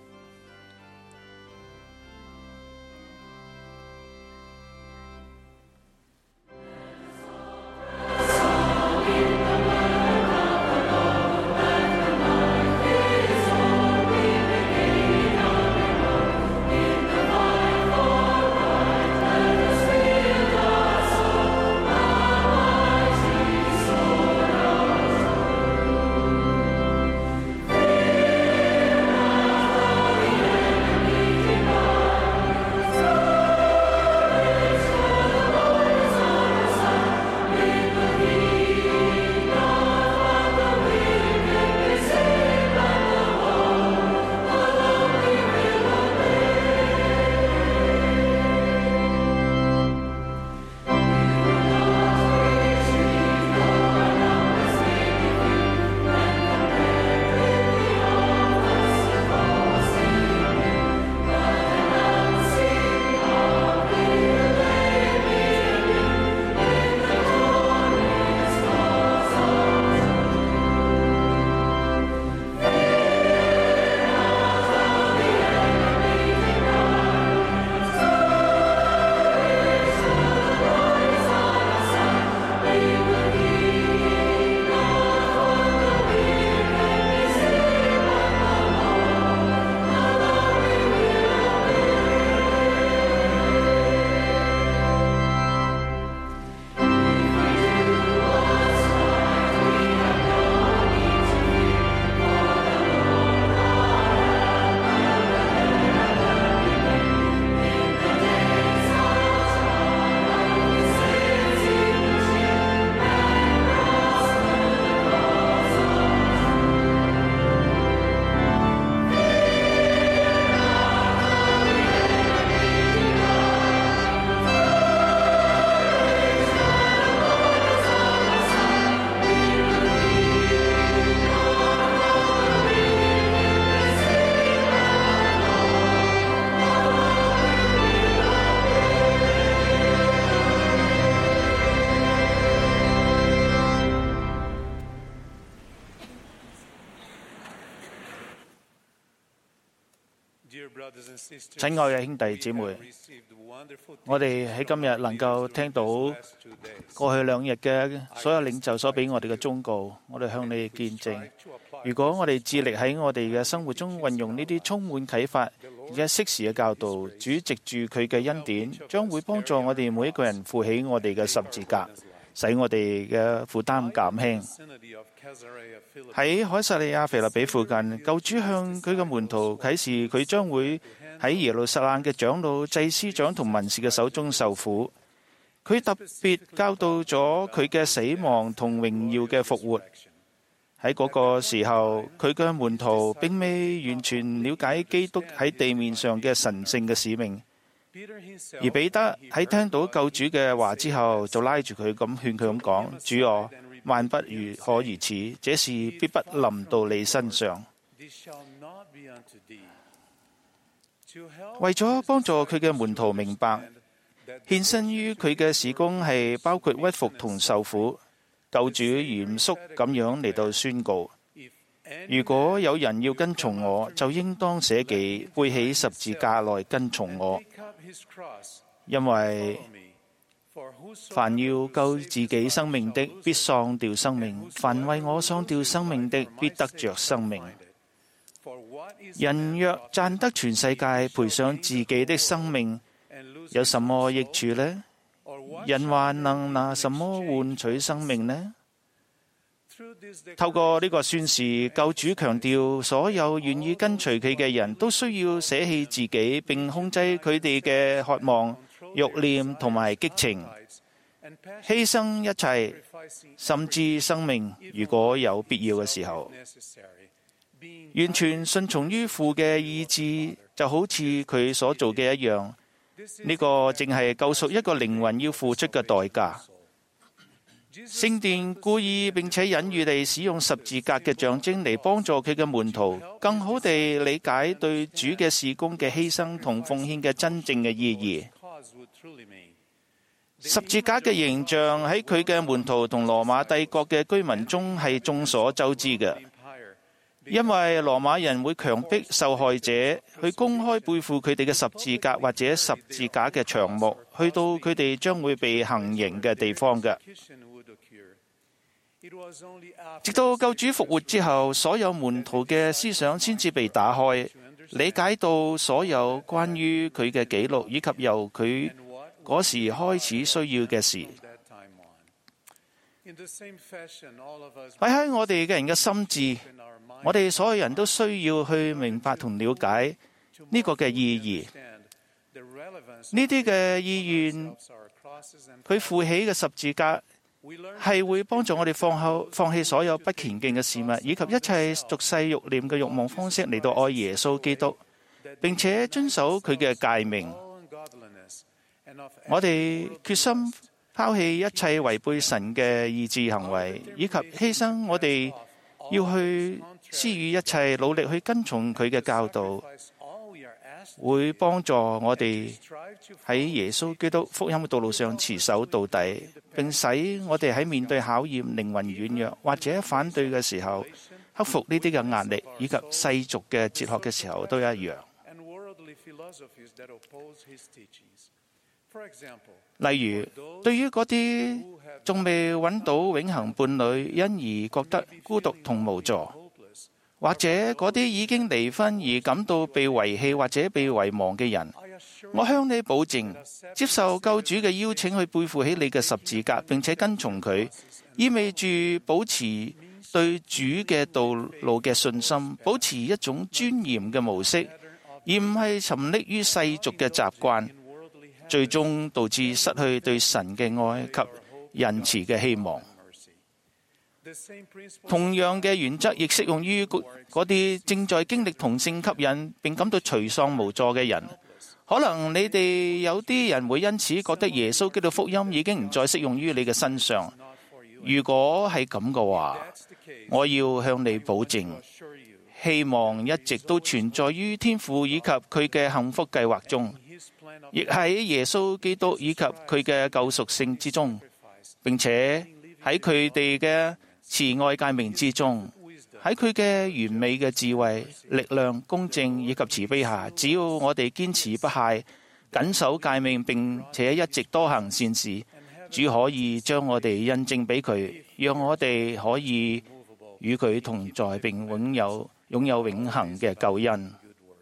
親愛嘅兄弟姊妹，我哋喺今日能夠聽到過去2日嘅所有領袖所俾我哋嘅忠告，我哋向你見證。如果我哋致力喺我哋嘅生活中運用呢啲充滿啟發而且適時嘅教導，主藉住佢嘅恩典，將會幫助我哋每一個人負起我哋嘅十字架，使我哋嘅負擔減輕。喺凱撒利亞腓立比附近，救主向佢嘅門徒啟示，佢將會喺耶路撒冷嘅長老、祭司長同文士嘅手中受苦。佢特別教導咗佢嘅死亡同榮耀嘅復活。喺嗰個時候，佢嘅門徒並未完全了解基督喺地面上嘅神聖嘅使命，而彼得喺聽到救主嘅話之後，就拉住佢咁勸佢咁講：主啊，萬不可如此，這事必不臨到你身上。為咗幫助佢嘅門徒明白，獻身於佢嘅事工係包括屈服同受苦。救主嚴肅咁樣嚟到宣告：如果有人要跟從我，就應當捨己，背起十字架來跟從我。因為凡要救自己生命的，必喪掉生命；凡為我喪掉生命的，必得着生命。人若賺得全世界，賠上自己的生命，有什麼益處呢？人還能拿什麼換取生命呢？透過呢個宣示，救主強調所有願意跟隨佢嘅人都需要捨棄自己，並控制佢哋嘅渴望、慾念同埋激情，犧牲一切，甚至生命，如果有必要嘅時候。完全順從於父嘅意志，就好似佢所做嘅一樣。呢個正係救贖一個靈魂要付出嘅代價。聖殿故意並且隱喻地使用十字架嘅象徵嚟幫助佢嘅門徒更好地理解對主嘅事工嘅犧牲同奉獻嘅真正嘅意義。十字架嘅形象喺佢嘅門徒同羅馬帝國嘅居民中係眾所周知嘅。因為羅馬人會強迫受害者去公開背負佢哋嘅十字架或者十字架嘅長木，去到佢哋將會被行刑嘅地方嘅。直到救主復活之後，所有門徒嘅思想先至被打開，理解到所有關於佢嘅記錄，以及由佢嗰時開始需要嘅事。擺喺我哋嘅人嘅心智，我哋所有人都需要去明白同了解呢個嘅意義。呢啲嘅意願，佢負起嘅十字架係會幫助我哋放棄所有不虔敬嘅事物，以及一切俗世欲念嘅慾望方式嚟到愛耶穌基督，並且遵守佢嘅誡命。我哋決心拋棄一切違背神嘅意志行為，以及犧牲我哋要去施予一切努力去跟從佢嘅教導，會幫助我哋喺耶穌基督福音嘅道路上持守到底，並使我哋喺面對考驗、靈魂軟弱或者反對嘅時候，克服呢啲嘅壓力，以及世俗嘅哲學嘅時候都一樣。例如，對於嗰啲仲未揾到永恆伴侶，因而覺得孤獨同無助，或者嗰啲已經離婚而感到被遺棄或者被遺忘嘅人，我向你保證，接受救主嘅邀請去背負起你嘅十字架，並且跟從佢，意味住保持對主嘅道路嘅信心，保持一種尊嚴嘅模式，而唔係沉溺於世俗嘅習慣，最終導致失去對神嘅愛及仁慈嘅希望。同樣嘅原則亦適用於嗰啲正在經歷同性吸引並感到沮喪無助嘅人。可能你哋有啲人會因此覺得耶穌基督福音已經唔再適用於你嘅身上。如果係咁嘅話，我要向你保證，希望一直都存在於天父以及佢嘅幸福計劃中，亦喺耶穌基督以及佢嘅救贖性之中，並且喺佢哋嘅慈愛誡命之中， 喺佢嘅完美嘅智慧、力量、公正以及慈悲下，只要我哋堅持不懈、謹守誡命並且一直多行善事，主可以將我哋印證俾佢，讓我哋可以與佢同在並擁有永恆嘅救恩。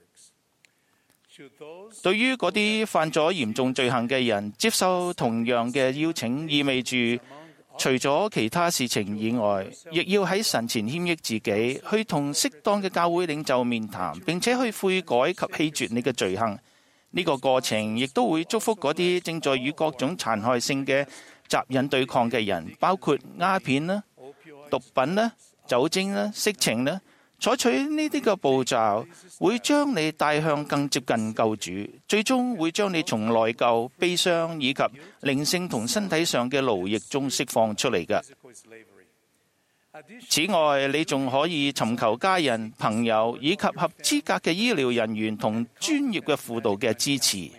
對於嗰啲犯咗嚴重罪行嘅人，接受同樣嘅邀請，意味住除咗其他事情以外，亦要喺神前謙抑自己，去同適當嘅教會領袖面談，並且去悔改及棄絕你嘅罪行。呢個過程亦都會祝福嗰啲正在與各種殘害性嘅雜癮對抗嘅人，包括鴉片啦、毒品啦、酒精啦、色情啦。採取呢啲嘅步驟，會將你帶向更接近救主，最終會將你從內疚、悲傷以及靈性同身體上嘅奴役中釋放出嚟嘅。此外，你仲可以尋求家人、朋友以及合資格嘅醫療人員同專業嘅輔導嘅支持。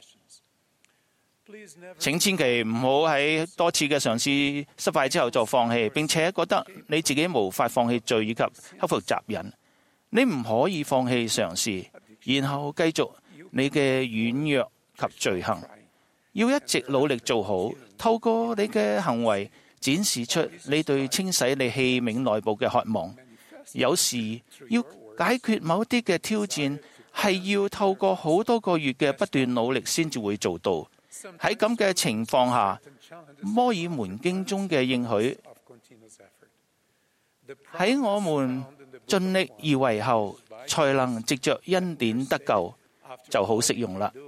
請千祈唔好喺多次嘅嘗試失敗之後就放棄，並且覺得你自己無法放棄罪以及克服責任。你唔可以放棄嘗試，然後繼續你嘅軟弱及罪行。要一直努力做好，透過你嘅行為展示出你對清洗你器皿內部嘅渴望。有時要解決某啲嘅挑戰，係要透過好多個月嘅不斷努力先至會做到。喺咁嘅情況下，摩爾門經中嘅應許，喺我們盡力而為後，才能藉着恩典得救，就好適用啦。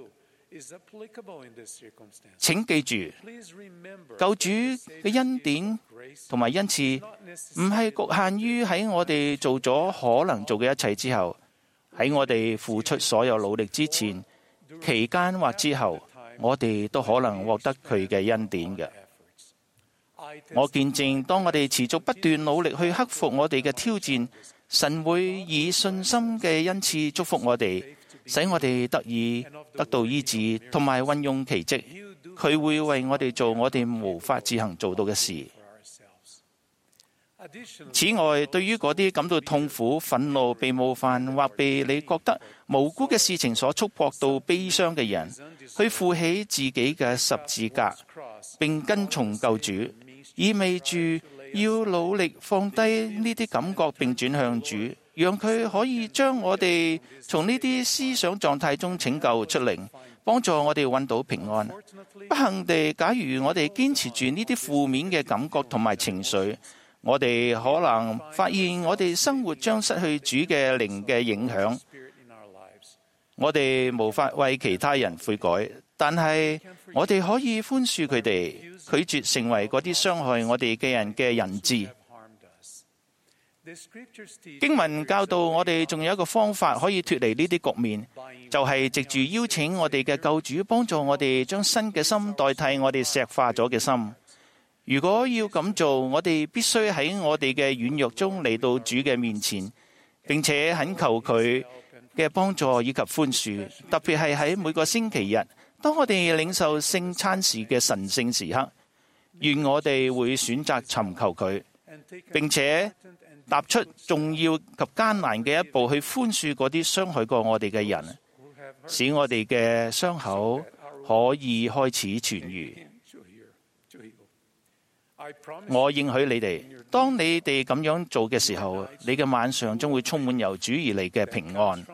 請記住，救主嘅恩典同埋恩賜唔係局限於喺我哋做咗可能做嘅一切之後，喺我哋付出所有努力之前、期間或之後，我哋都可能獲得佢嘅恩典嘅。我見證，當我哋持續不斷努力去克服我哋嘅挑戰，神會以信心嘅恩賜祝福我哋，使我哋得到醫治同埋運用奇蹟。佢會為我哋做我哋無法自行做到嘅事。此外，對於嗰啲感到痛苦、憤怒、被冒犯或被你覺得無辜嘅事情所束縛到悲傷嘅人，去負起自己嘅十字架並跟從救主，意味住要努力放低呢啲感覺並轉向主，讓佢可以將我哋從呢啲思想狀態中拯救出嚟，幫助我哋揾到平安。不幸地，假如我哋堅持住呢啲負面嘅感覺同埋情緒，我哋可能發現我哋生活將失去主嘅靈嘅影響。我哋無法為其他人悔改，但係我哋可以寬恕佢哋，拒絕成為嗰啲傷害我哋嘅人嘅人質。經文教導我哋仲有一個方法可以脫離呢啲局面，就係藉住邀請我哋嘅救主幫助我哋將新嘅心代替我哋石化咗嘅心。如果要咁做，我哋必須喺我哋嘅軟弱中嚟到主嘅面前，並且懇求佢嘅幫助以及寬恕，特別係喺每個星期日，當我哋領受聖餐時嘅神聖時刻，願我哋會選擇尋求佢，並且踏出重要及艱難嘅一步，去寬恕嗰啲傷害過我哋嘅人，使我哋嘅傷口可以開始痊癒。我應許你哋，當你哋咁樣做嘅時候，你嘅晚上將會充滿由主而嚟嘅平安。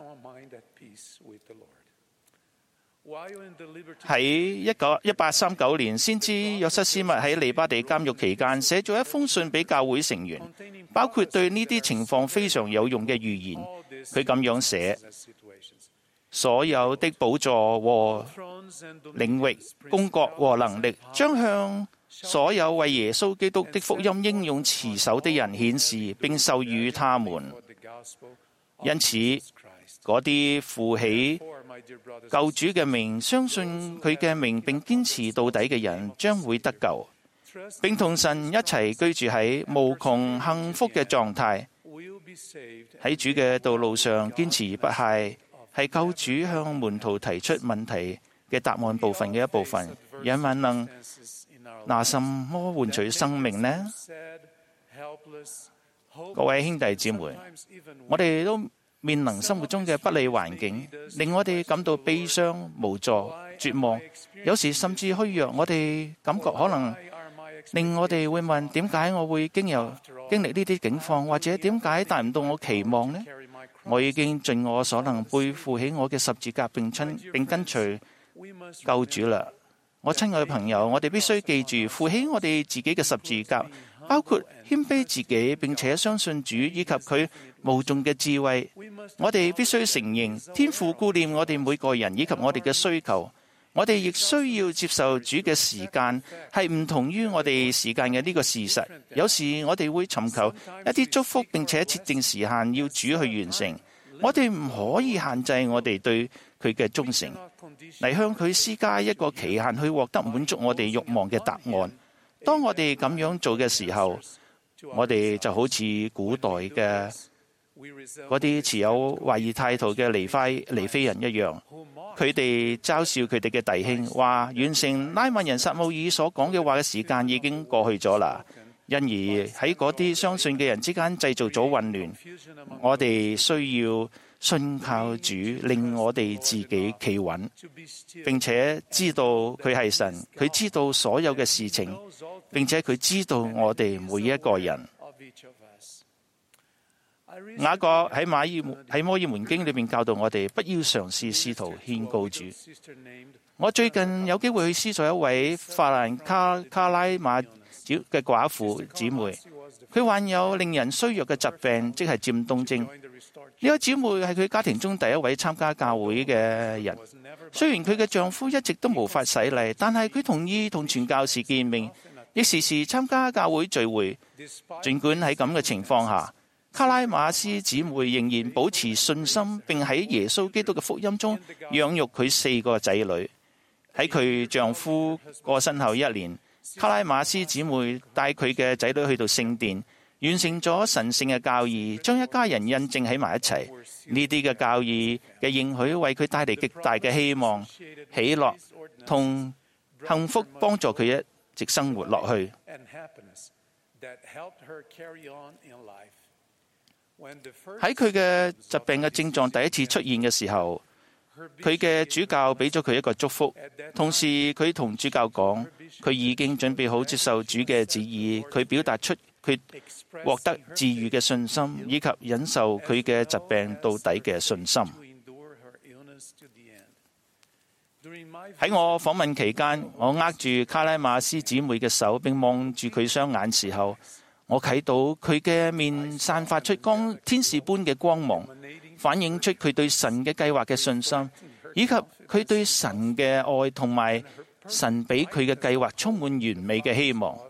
喺1839年，先知約瑟斯密喺利巴地監獄期間，寫咗一封信俾教會成員，包括對呢啲情況非常有用嘅預言。佢咁樣寫：所有的寶座和領域、公國和能力，將向所有為耶穌基督的福音英勇持守的人顯示，並授予他們。因此，嗰啲負起救主嘅名，相信佢嘅名並堅持到底嘅人，將會得救，並同神一齊居住喺無窮幸福嘅狀態。喺主嘅道路上堅持不懈，係救主向門徒提出問題嘅答案部分嘅一部分。人們能拿什麼換取生命呢？ 各位兄弟姊妹，我哋都面臨生活中嘅不利環境，令我哋感到悲傷、無助、絕望，有時甚至虛弱。我哋感覺可能令我哋會問：點解我會經歷呢啲境況，或者點解達唔到我期望呢？我已經盡我所能背負起我嘅十字架並跟隨救主啦。我親愛嘅朋友，我哋必須記住負起我哋自己嘅十字架，包括謙卑自己，並且相信主以及佢無盡嘅智慧。我哋必須承認天父顧念我哋每個人以及我哋嘅需求。我哋亦需要接受主嘅時間係唔同於我哋時間嘅呢個事實。有時我哋會尋求一啲祝福，並且設定時限要主去完成。我哋唔可以限制我哋對佢嘅忠誠，嚟向佢施加一個期限去獲得滿足我哋慾望嘅答案。當我哋咁樣做嘅時候，我哋就好似古代嘅嗰啲持有懷疑態度嘅尼非人一樣，佢哋嘲笑佢哋嘅弟兄，話完成拉曼人撒母耳所講嘅話嘅時間已經過去咗啦。因而喺嗰啲相信嘅人之間製造咗混亂。我哋需要信靠主，令我哋自己企穩，並且知道佢係神，佢知道所有嘅事情，並且佢知道我哋每一個人。雅各喺摩爾門經裏面教導我哋，不要嘗試試圖獻告主。我最近有機會去思索一位法蘭卡拉馬嘅寡婦姊妹，佢患有令人衰弱嘅疾病，即係漸凍症。呢位姊妹係佢家庭中第一位參加教會嘅人。雖然佢嘅丈夫一直都無法洗禮，但係佢同意同傳教士見面，亦時時參加教會聚會。儘管喺咁嘅情況下，卡拉馬斯姊妹仍然保持信心，並喺耶穌基督嘅福音中養育佢4個仔女。喺佢丈夫過身後1年，卡拉馬斯姊妹帶佢嘅仔女去到聖殿，完成咗神聖嘅教義，將一家人印證喺埋一齊。呢啲嘅教義嘅應許為佢帶嚟極大嘅希望、喜樂同幸福，幫助佢一直生活落去。喺佢嘅疾病嘅症狀第一次出現嘅時候，佢嘅主教俾咗佢一個祝福，同時佢同主教講，佢已經準備好接受主嘅旨意。佢表達出佢獲得治癒嘅信心，以及忍受佢嘅疾病到底嘅信心。喺我訪問期間，我握住卡拉馬斯姊妹嘅手，並望住佢雙眼時候，我睇到佢嘅面散發出天使般嘅光芒，反映出佢對神嘅計劃嘅信心，以及佢對神嘅愛同埋神俾佢嘅計劃充滿完美嘅希望。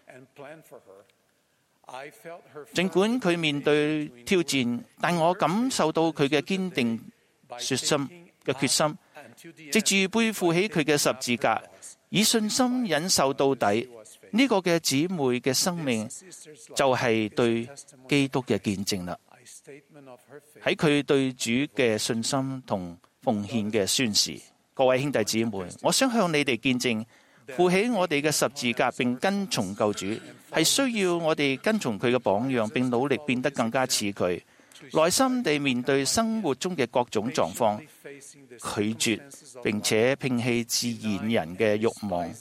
儘管佢面對挑戰，但我感受到佢嘅堅定決心，藉住背負起佢嘅十字架，以信心忍受到底。呢個嘅姊妹嘅生命就係對基督嘅見證啦。喺佢對主嘅信心同奉獻嘅宣示。各位兄弟姊妹，我想向你哋見證，負起我哋嘅十字架並跟從救主，係需要我哋跟從佢嘅榜樣，並努力變得更加似佢，耐心地面對生活中嘅各種狀況，拒絕並且摒棄自然人嘅慾望，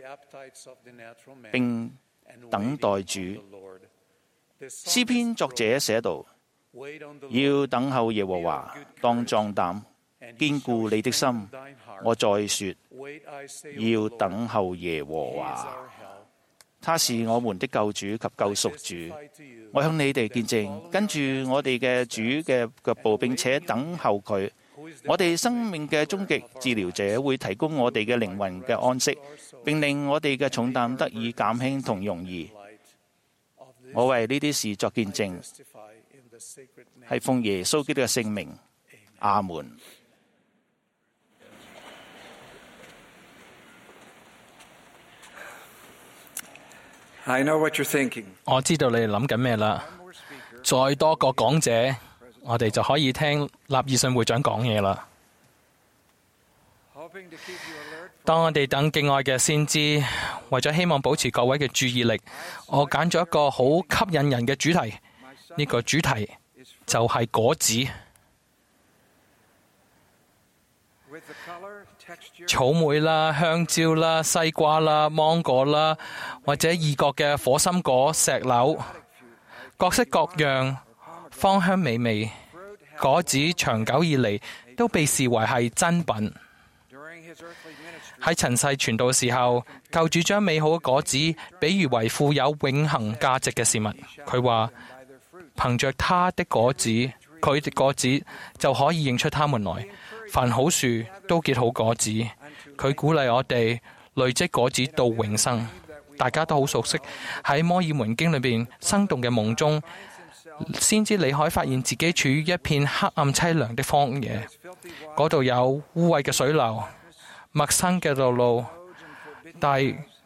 並等待主。詩篇作者寫道：要等候耶和華，當壯膽，堅固你的心。我再說，要等候耶和華，他是我們的救主及救贖主。我向你哋見證，跟住我哋嘅主嘅腳步，並且等候佢。我哋生命嘅終極治療者會提供我哋嘅靈魂嘅安息，並令我哋嘅重擔得以減輕同容易。我為呢啲事作見證，係奉耶穌基督嘅聖名，阿門。 I know what you're thinking. 我知道你哋諗緊咩啦。再多個講者，我哋就可以聽納爾遜會長講嘢啦。當我哋等敬愛嘅先知，為咗希望保持各位嘅注意力，我揀咗一個好吸引人嘅主題， 呢個主題就係果子。草莓啦、香蕉啦、西瓜啦、芒果啦，或者異國嘅火心果、石榴，各式各樣，芳香美味。果子長久以嚟都被視為係珍品。喺塵世傳道嘅時候，救主將美好嘅果子比喻為富有永恆價值嘅事物。佢話：憑着他的果子，佢的果子就可以認出他們來。凡好樹都結好果子。佢鼓勵我哋累積果子到永生。大家都好熟悉喺摩爾門經裏邊生動嘅夢中，先知李海發現自己處於一片黑暗凄涼的荒野，嗰度有污穢嘅水流、陌生嘅道路，但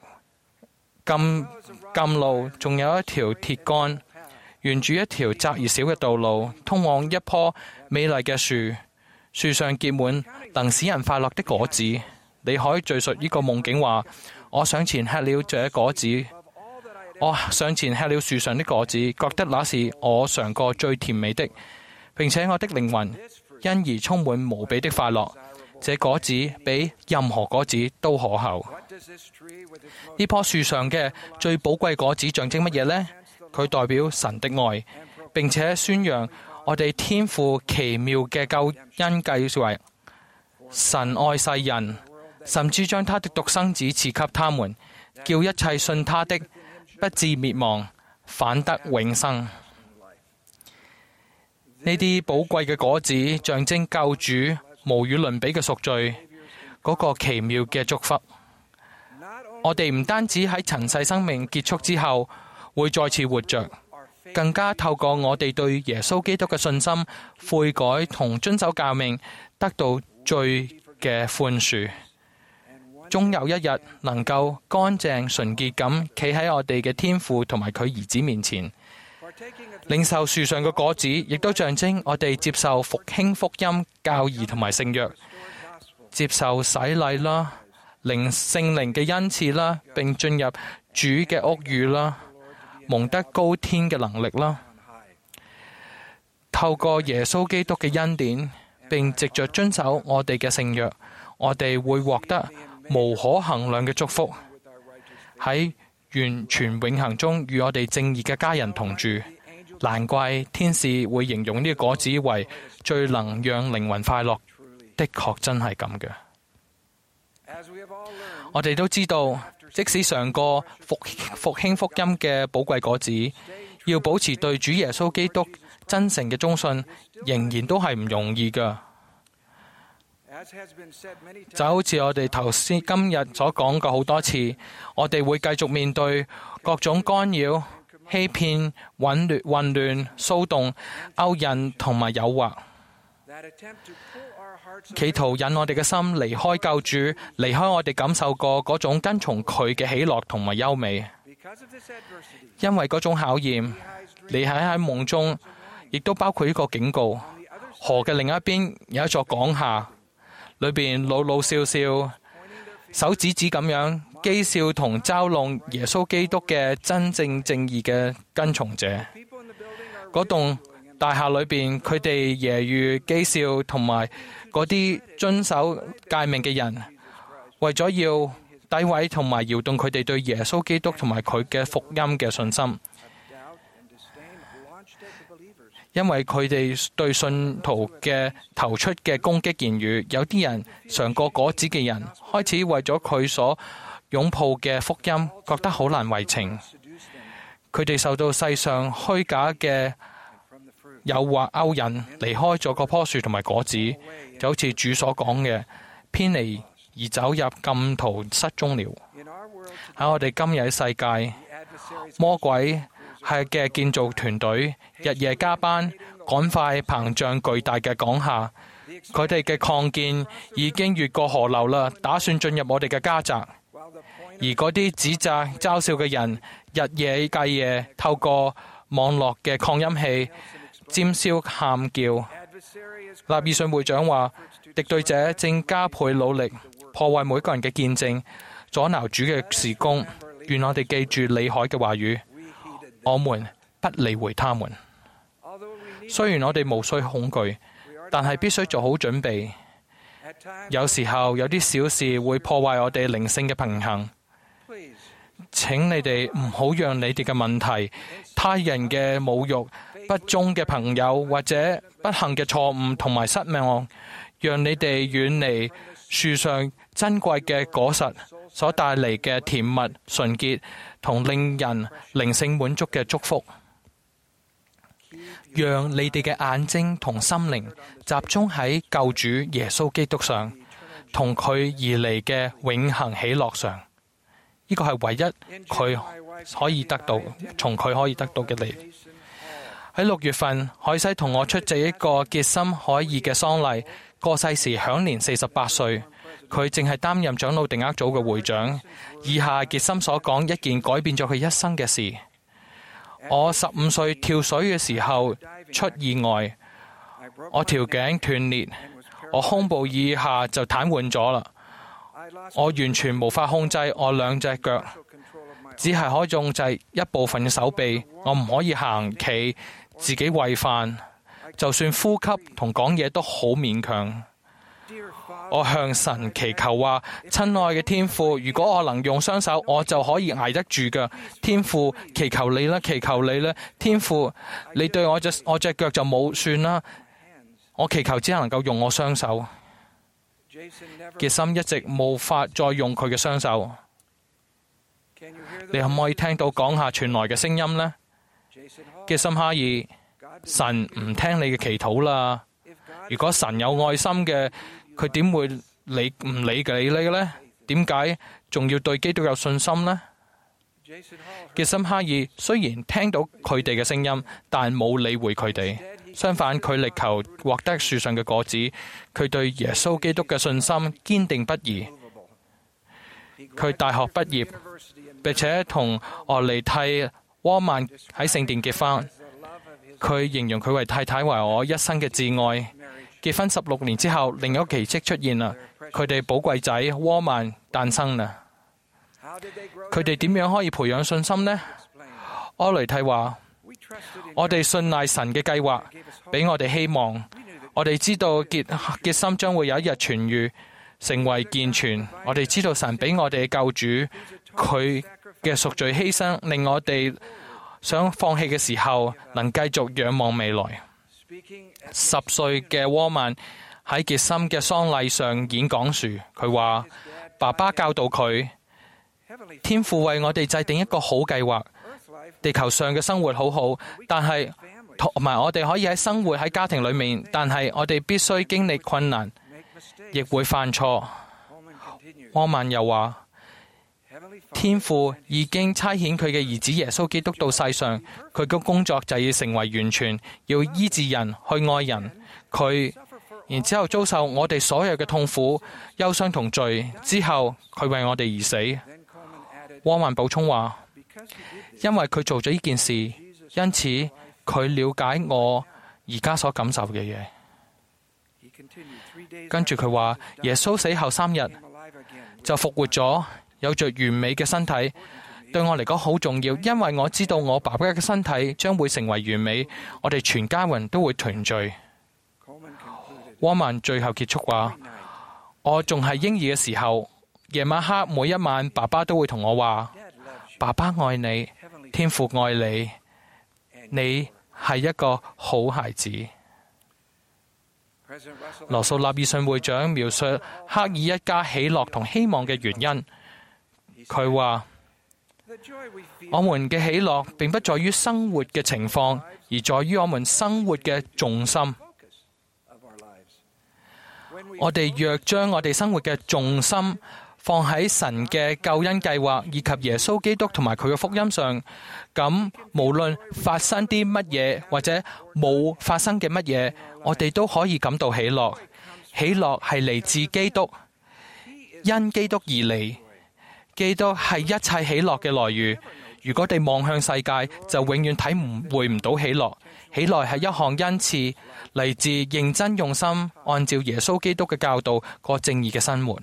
禁路仲有一條鐵桿，沿住一條窄而小嘅道路，通往一棵美麗嘅樹，樹上結滿能使人快樂的果子。李海敘述呢個夢境話：我上前吃了這果子，我上前吃了樹上的果子，覺得那是我嘗過最甜美的，並且我的靈魂因而充滿無比的快樂。這果子比任何果子都可口。呢棵樹上嘅最寶貴果子象徵乜嘢呢？佢代表神的愛，並且宣揚我哋天父奇妙嘅救恩計劃。神愛世人，甚至將他的獨生子賜給他們，叫一切信他的不至滅亡，反得永生。呢啲寶貴嘅果子象徵救主無與倫比嘅贖罪，嗰個奇妙嘅祝福。我哋唔單止喺塵世生命結束之後會再次活着，更加透過我哋對耶穌基督嘅信心、悔改同遵守誡命，得到罪嘅寬恕。終有一日能夠乾淨純潔咁企喺我哋嘅天父同埋佢兒子面前，領受樹上嘅果子，亦都象徵我哋接受復興福音、教義同埋聖約，接受洗禮啦、聖靈嘅恩賜啦，並進入主嘅屋宇啦，蒙得高天嘅能力啦。透過耶穌基督嘅恩典，並藉着遵守我哋嘅聖約，我哋會獲得無可衡量嘅祝福，喺完全永恆中與我哋正義嘅家人同住。難怪天使會形容呢個果子為最能讓靈魂快樂，的確真係咁嘅。我哋都知道，即使嘗過復興福音嘅寶貴果子，要保持對主耶穌基督真誠嘅忠信，仍然都係唔容易㗎。就好似我哋頭先今日所講過好多次，我哋會繼續面對各種干擾、欺騙、混亂、騷動、勾引同埋誘惑，企圖引我哋嘅心離開救主，離開我哋感受過嗰種跟從佢嘅喜樂同埋優美。因為嗰種考驗，你喺夢中，亦都包括呢個警告。河嘅另一邊有一座港廈，裏邊老老少少、手指指咁樣譏笑同嘲弄耶穌基督嘅真正正義嘅跟從者。嗰棟大廈裏邊，佢哋揶揄譏笑同埋嗰啲遵守誡命嘅人，為咗要詆毀同埋搖動佢哋對耶穌基督同埋佢嘅福音嘅信心。因為佢哋對信徒嘅投出嘅攻擊言語，有啲人嘗過果子嘅人開始為咗佢所擁抱嘅福音，覺得好難為情。佢哋受到世上虛假嘅誘惑勾引，離開咗嗰棵樹同埋果子，就好似主所講嘅，偏離而走入禁途失蹤了。喺我哋今日嘅世界，魔鬼係嘅建造團隊日夜加班，趕快膨脹巨大嘅港廈。佢哋嘅擴建已經越過河流啦，打算進入我哋嘅家宅。而嗰啲指責嘲笑嘅人，日夜繼夜透過網絡嘅擴音器尖叫喊叫。納爾遜會長話，敵對者正加倍努力破壞每個人嘅見證，阻撓主嘅事工。願我哋記住李海嘅話語，我們不理會他們。 雖然我哋無需恐懼，但係必須做好準備。有時候有啲小事會破壞我哋靈性嘅平衡。請你哋唔好讓你哋嘅問題、他人嘅侮辱、不忠嘅朋友或者不幸嘅錯誤同埋失望，讓你哋遠離樹上珍貴嘅果實所帶嚟嘅甜蜜、純潔同令人靈性滿足嘅祝福。讓你哋嘅眼睛同心靈集中喺救主耶穌基督上，同佢而嚟嘅永恆喜樂上。呢個係唯一佢可以得到，從佢可以得到嘅利。喺6月份，海西同我出席一個傑森海爾嘅喪禮，過世時享年48歲。佢正係擔任長老定額組嘅會長。以下傑森所講一件改變咗佢一生嘅事。我15歲跳水嘅時候出意外，我條頸斷裂，我胸部以下就癱瘓咗啦。我完全無法控制我兩隻腳，只係可以控制一部分嘅手臂。我唔可以行企，自己餵飯，就算呼吸同講嘢都好勉強。我向神祈求話：親愛嘅天父，如果我能用雙手，我就可以捱得住㗎。天父，祈求你啦，祈求你啦，天父，你對我隻腳就冇算啦。我祈求只能夠用我雙手。傑森一直無法再用佢嘅雙手。你可唔可以聽到講下傳來嘅聲音呢？傑森哈爾，神唔聽你嘅祈禱啦。如果神有愛心嘅，佢點會唔理你嘅呢？點解仲要對基督有信心呢？傑森哈爾雖然聽到佢哋嘅聲音，但冇理會佢哋。相反，佢力求獲得樹上嘅果子。佢對耶穌基督嘅信心堅定不移。佢大學畢業，並且同俄尼蒂戈曼喺聖殿結婚。佢形容佢為太太，為我一生嘅摯愛。結婚16年之後，另一個奇蹟出現啦。佢哋寶貴仔戈曼誕生啦。佢哋點樣可以培養信心呢？柯雷蒂話：我哋信賴神嘅計劃，俾我哋希望。我哋知道傑森將會有一日痊癒，成為健全。我哋知道神俾我哋嘅救主，佢嘅贖罪犧牲，令我哋想放棄嘅時候，能繼續仰望未來。10歲嘅戈曼喺傑森嘅喪禮上演講時，佢話：爸爸教導佢，天父為我哋制定一個好計劃。地球上嘅生活好好，但係同埋我哋可以喺生活喺家庭裏面，但係我哋必須經歷困難，亦會犯錯。柯曼又話：天父已經差遣佢嘅兒子耶穌基督到世上，佢嘅工作就要成為完全，要醫治人，去愛人。佢然之後遭受我哋所有嘅痛苦、憂傷同罪，之後佢為我哋而死。柯曼補充話：因為佢做咗呢件事，因此佢了解我而家所感受嘅嘢。跟住佢話：耶穌死後3日就復活咗，有着完美嘅身體，對我嚟講好重要，因為我知道我爸爸嘅身體將會成為完美，我哋全家人都會團聚。柯曼最後結束話：我仲係嬰兒嘅時候，夜晚黑每一晚，爸爸都會同我話：爸爸愛你，天父愛你，你係一個好孩子。羅素納爾遜會長描述赫爾一家喜樂同希望嘅原因。佢話：我們嘅喜樂並不在於生活嘅情況，而在於我們生活嘅重心。我哋若將我哋生活嘅重心放喺神嘅救恩計劃以及耶穌基督同埋佢嘅福音上，咁無論發生啲乜嘢或者冇發生嘅乜嘢，我哋都可以感到喜樂。喜樂係嚟自基督，因基督而嚟。基督係一切喜樂嘅來源。如果我哋望向世界，就永遠體會唔到喜樂。喜樂係一項恩賜，嚟自認真用心按照耶穌基督嘅教導過正義嘅生活。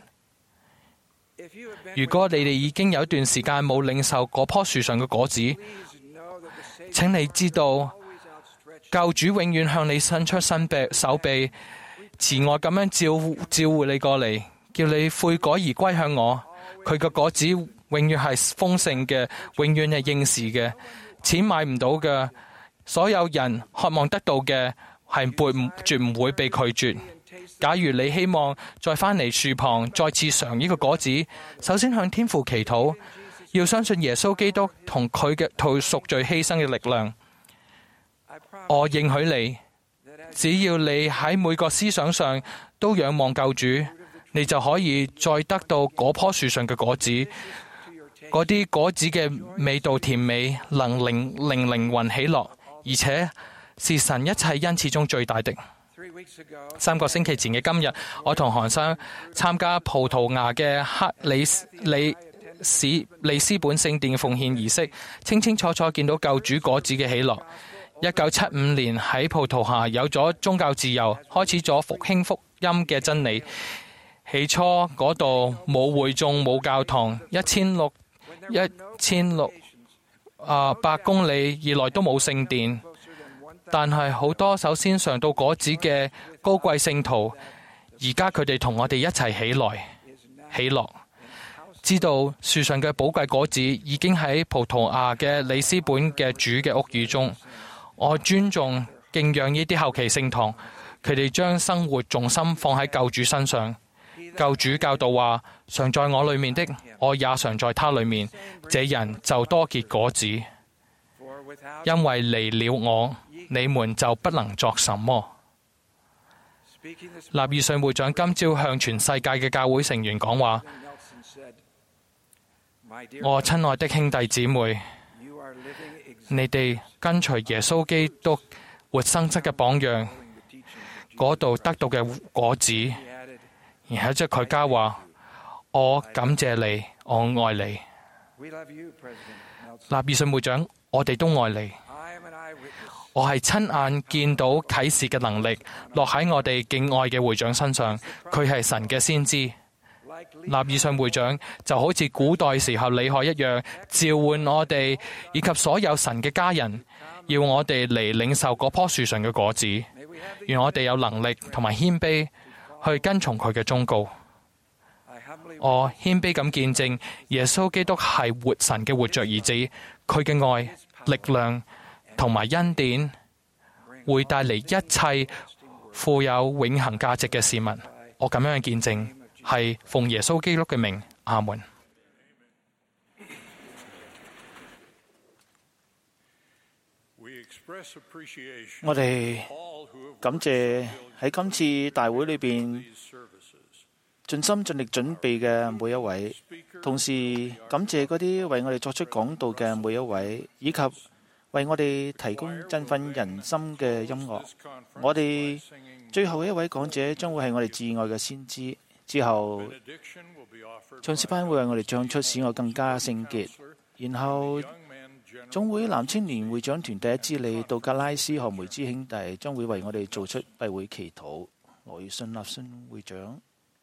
如果你哋已經有一段時間冇領受嗰棵樹上嘅果子，請你知道救主永遠向你伸出手臂，慈愛咁樣召喚你過嚟，叫你悔改而歸向我。佢嘅果子永遠係豐盛嘅，永遠係應時嘅，錢買唔到嘅。所有人渴望得到嘅係絕唔會被拒絕。假如你希望再返嚟樹旁再次嘗呢個果子，首先向天父祈禱，要相信耶穌基督同佢嘅贖罪犧牲嘅力量。我應許你，只要你喺每個思想上都仰望救主，你就可以再得到嗰棵樹上嘅果子。嗰啲果子嘅味道甜美，能令靈魂喜樂，而且是神一切恩賜中最大的。3個星期前嘅今日，我同韓生參加葡萄牙嘅克里斯本聖殿嘅奉獻儀式，清清楚楚見到救主果子嘅喜樂。1975年喺葡萄牙有咗宗教自由，開始咗復興福音嘅真理。起初嗰度冇會眾冇教堂，1600公里以內都冇聖殿。但係好多首先嘗到果子嘅高貴聖徒，而家佢哋同我哋一齊喜樂，知道樹上嘅寶貴果子已經喺葡萄牙嘅里斯本嘅主嘅屋宇中。我尊重敬仰呢啲後期聖堂，佢哋將生活重心放喺救主身上。救主教導話：常在我裏面的，我也常在他裏面，這人就多結果子。因為離了我，你們就不能作什麼。納爾遜會長今朝向全世界嘅教會成員講話：我親愛的兄弟姊妹，你哋跟隨耶穌基督活生生嘅榜樣，嗰度得到嘅果子。然後即係佢加話：我感謝你，我愛你。納爾遜會長，我哋都愛你。我係親眼見到啟示嘅能力落喺我哋敬愛嘅會長身上，佢係神嘅先知。納爾遜會長就好似古代時候李海一樣，召喚我哋以及所有神嘅家人，要我哋嚟領受嗰棵樹上嘅果子。願我哋有能力同埋謙卑去跟從佢嘅忠告。我謙卑咁見證耶穌基督係活神嘅活着兒子，佢嘅愛、力量同埋恩典會帶嚟一切富有永恆價值嘅事物。我咁樣嘅見證係奉耶穌基督嘅名，阿門。 我哋感謝喺今次大會裏邊盡心盡力準備嘅每一位，同時感謝嗰啲為我哋作出講道嘅每一位，以及為我哋提供振奮人心嘅音樂。我哋最後一位講者將會係我哋至愛嘅先知，之後唱詩班會為我哋唱出使我更加聖潔，然後總會男青年會長團第一支理杜格拉斯何梅之兄弟將會為我哋做出閉會祈禱。羅耀信立信會長。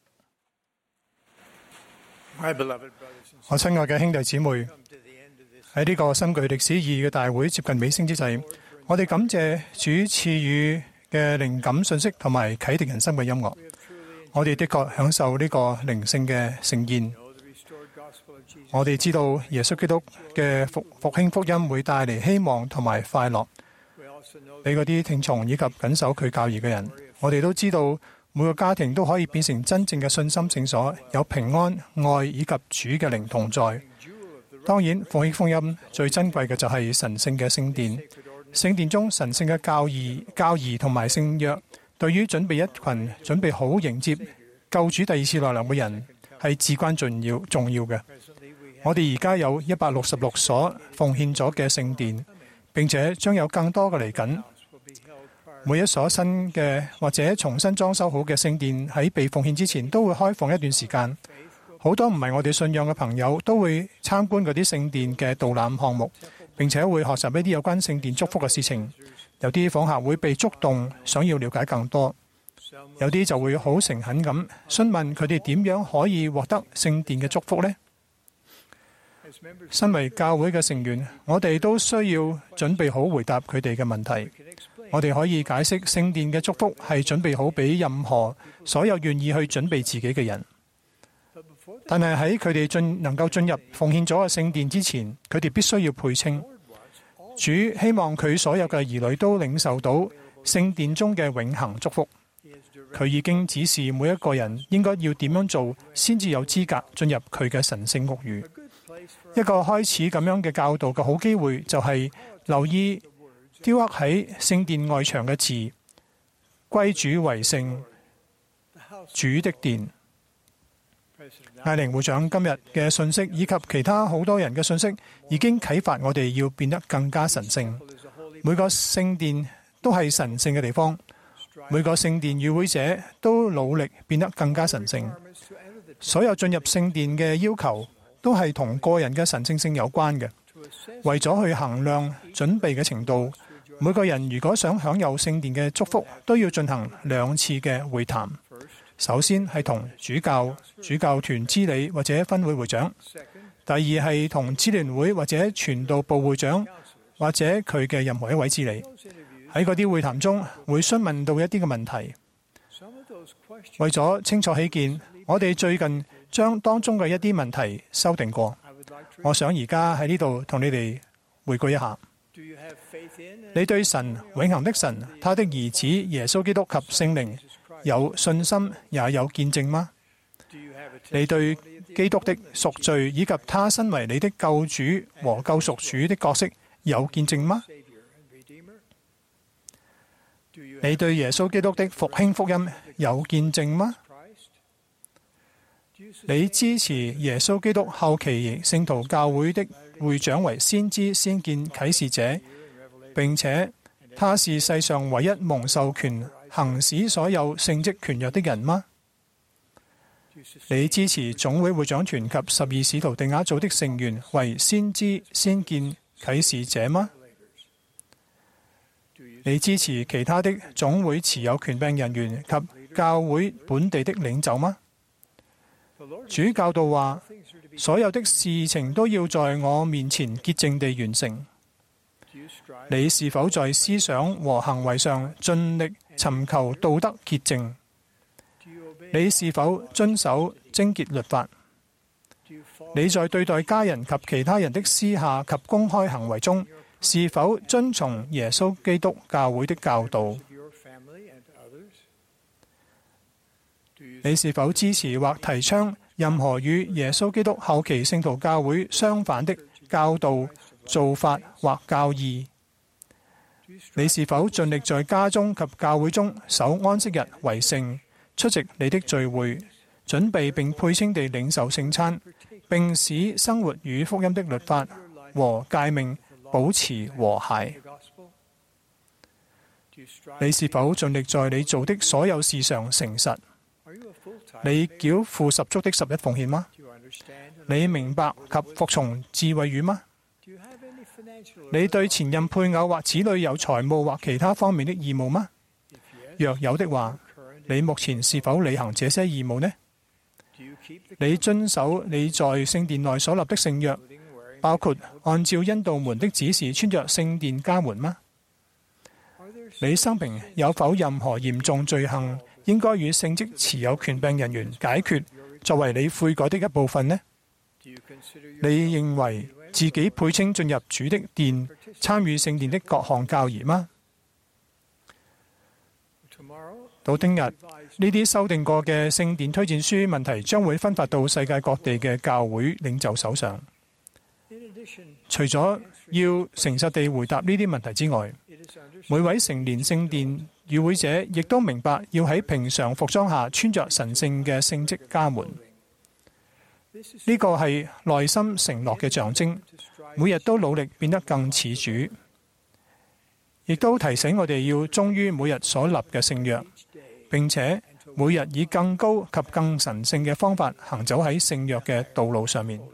我親愛嘅兄弟姊妹，喺呢個深具歷史意義嘅大會接近尾聲之際，我哋感謝主賜予嘅靈感信息同埋啟迪人心嘅音樂。我哋的確享受呢個靈性嘅盛宴。我哋知道耶穌基督嘅復興福音會帶嚟希望同埋快樂，俾嗰啲聽從以及謹守佢教義嘅人。我哋都知道每個家庭都可以變成真正嘅信心聖所，有平安、愛以及主嘅靈同在。當然，復興福音最珍貴嘅就係神聖嘅聖殿。聖殿中神聖嘅教義同埋聖約，對於準備一群準備好迎接救主第二次來臨嘅人係至關重要嘅。我哋而家有166所奉獻咗嘅聖殿，並且將有更多嘅嚟緊。每一所新嘅或者重新裝修好嘅聖殿喺被奉獻之前都會開放一段時間。好多唔係我哋信仰嘅朋友都會參觀嗰啲聖殿嘅導覽項目，並且會學習一啲有關聖殿祝福嘅事情。有啲訪客會被觸動，想要了解更多；有啲就會好誠懇咁詢問佢哋點樣可以獲得聖殿嘅祝福呢？身為教會嘅成員，我哋都需要準備好回答佢哋嘅問題。 我哋可以解釋聖殿嘅祝福係準備好俾任何所有願意去準備自己嘅人。但係喺佢哋能夠進入奉獻咗嘅聖殿之前，佢哋必須要配稱。主希望佢所有嘅兒女都領受到聖殿中嘅永恆祝福。佢已經指示每一個人應該要點樣做，先至有資格進入佢嘅神聖屋宇。一個開始咁樣嘅教導嘅好機會，就係留意雕刻喺聖殿外牆嘅字：歸主為聖，主的殿。艾靈會長今日嘅信息以及其他好多人嘅信息，已經啟發我哋要變得更加神聖。每個聖殿都係神聖嘅地方，每個聖殿與會者都努力變得更加神聖。所有進入聖殿嘅要求都係同個人嘅神聖性有關嘅。為咗去衡量準備嘅程度，每個人如果想享有聖殿嘅祝福，都要進行2次嘅會談。首先係同主教團支理或者分會會長；第二係同支聯會或者傳道部會長或者佢嘅任何一位支理。喺嗰啲會談中，會詢問到一啲嘅問題。為咗清楚起見，我哋最近將當中嘅一啲問題修訂過。我想而家喺呢度同你哋回顧一下。你對神，永恆的神，他的兒子耶穌基督及聖靈有信心也有見證嗎？你對基督的贖罪以及他身為你的救主和救贖主的角色有見證嗎？你對耶穌基督的復興福音有見證嗎？你支持耶穌基督後期聖徒教會的會長為先知、先見、啟示者，並且他是世上唯一蒙授權行使所有聖職權約的人嗎？你支持總會會長團及12使徒定額組的成員為先知、先見、啟示者嗎？你支持其他的總會持有權柄人員及教會本地的領袖嗎？主教導話，所有的事情都要在我面前潔淨地完成。你是否在思想和行為上盡力尋求道德潔淨？你是否遵守貞潔律法？你在對待家人及其他人的私下及公開行為中，是否遵從耶穌基督教會的教導？你是否支持或提倡任何與耶穌基督後期聖徒教會相反的教導、做法或教義？你是否盡力在家中及教會中守安息日為聖，出席你的聚會，準備並配稱地領受聖餐，並使生活與福音的律法和誡命保持和諧？你是否盡力在你做的所有事上誠實？你繳付十足的11奉獻嗎？你明白及服從智慧語嗎？你對前任配偶或子女有財務或其他方面的義務嗎？若有的話，你目前是否履行這些義務呢？你遵守你在聖殿內所立的聖約，包括按照恩道門的指示穿着聖殿家門嗎？你生平有否任何嚴重罪行應該與聖職持有權柄人員解決，作為你悔改的一部分呢？你認為自己配稱進入主的殿，參與聖殿的各項教義嗎？到聽日，呢啲修訂過嘅聖殿推薦書問題將會分發到世界各地嘅教會領袖手上。除咗要誠實地回答呢啲問題之外，每位成年聖殿與會者亦都明白要喺平常服裝下穿着神聖嘅聖職家門。呢個係內心承諾嘅象徵，每日都努力變得更似主，亦都提醒我哋要忠於每日所立嘅聖約，並且每日以更高及更神聖嘅方法行走喺聖約嘅道路上面。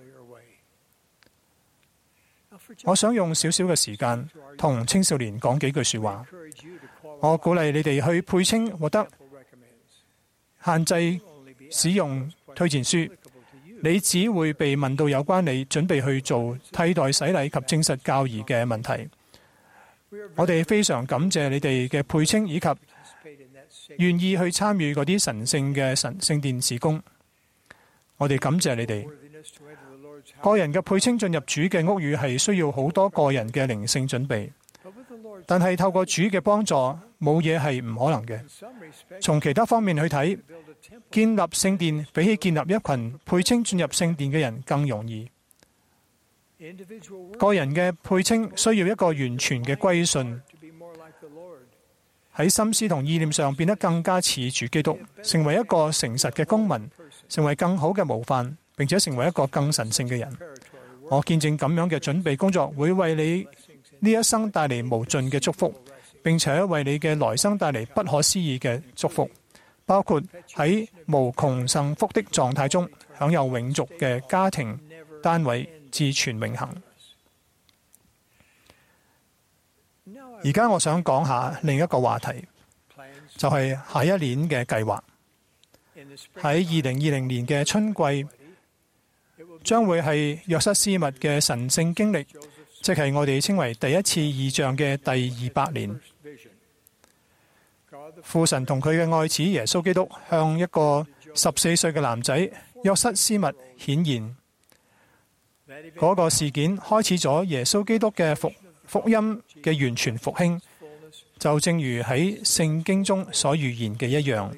我想用少少嘅時間同青少年講幾句說話。我鼓勵你哋去配稱獲得限制使用推薦書，你只會被問到有關你準備去做替代洗禮及證實教義嘅問題。 我哋非常感謝你哋嘅配稱以及願意去參與嗰啲神聖嘅聖殿事工。我哋感謝你哋。個人嘅配稱進入主嘅屋宇係需要好多個人嘅靈性準備，但係透過主嘅幫助，冇嘢係唔可能嘅。從其他方面去睇，建立聖殿比起建立一群配稱進入聖殿嘅人更容易。個人嘅配稱需要一個完全嘅歸信，喺心思同意念上變得更加似主基督，成為一個誠實嘅公民，成為更好嘅模範，並且成為一個更神聖嘅人。我見證咁樣嘅準備工作會為你呢一生帶嚟無盡嘅祝福，並且為你嘅來生帶嚟不可思議嘅祝福，包括喺無窮幸福的狀態中享有永續嘅家庭單位至全永恆。而家我想講下另一個話題，就係下一年嘅計劃。喺2020年嘅春季，將會係約瑟斯密嘅神聖經歷，即係我哋稱為第一次異象嘅第200年。父神同佢嘅愛子耶穌基督向一個14歲嘅男仔約瑟斯密顯現。嗰個事件開始咗耶穌基督嘅福音嘅完全復興，就正如喺聖經中所預言嘅一樣。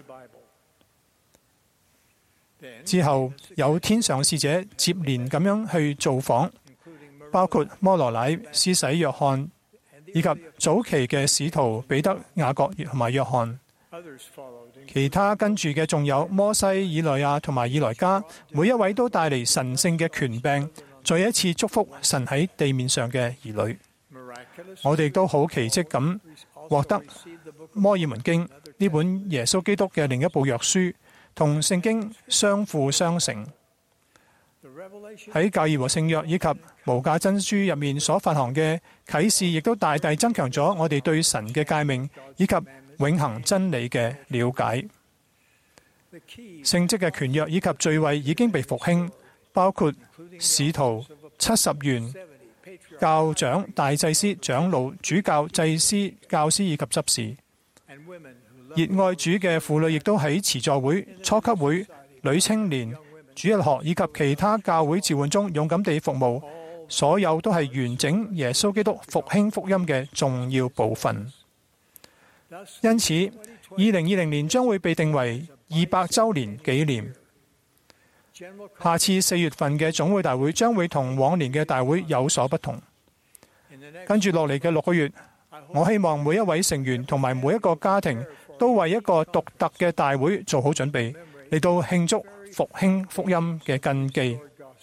之後有天上使者接連咁樣去造訪，包括摩羅乃、施洗約翰，以及早期嘅使徒彼得、雅各同埋約翰。其他跟住嘅仲有摩西、以利亞同埋以萊加，每一位都帶嚟神聖嘅權柄，再一次祝福神喺地面上嘅兒女。我哋都好奇蹟咁獲得摩爾門經呢本耶穌基督嘅另一部約書，同聖經相輔相成。喺教義和聖約以及無價真書入面所發行嘅啟示，亦都大大增強咗我哋對神嘅誡命以及永恆真理嘅了解。聖職嘅權約以及罪位已經被復興，包括使徒、70元、教長、大祭司、長老、主教、祭司、教師以及執事。熱愛主嘅婦女亦都喺慈助會、初級會、女青年、主日學以及其他教會召喚中勇敢地服務，所有都係完整耶穌基督復興福音嘅重要部分。因此，2020年將會被定為200週年紀念。下次4月份嘅總會大會將會同往年嘅大會有所不同。跟住落嚟嘅6個月，我希望每一位成員同埋每一個家庭都為一個獨特嘅大會做好準備，嚟到慶祝復興福音嘅根基。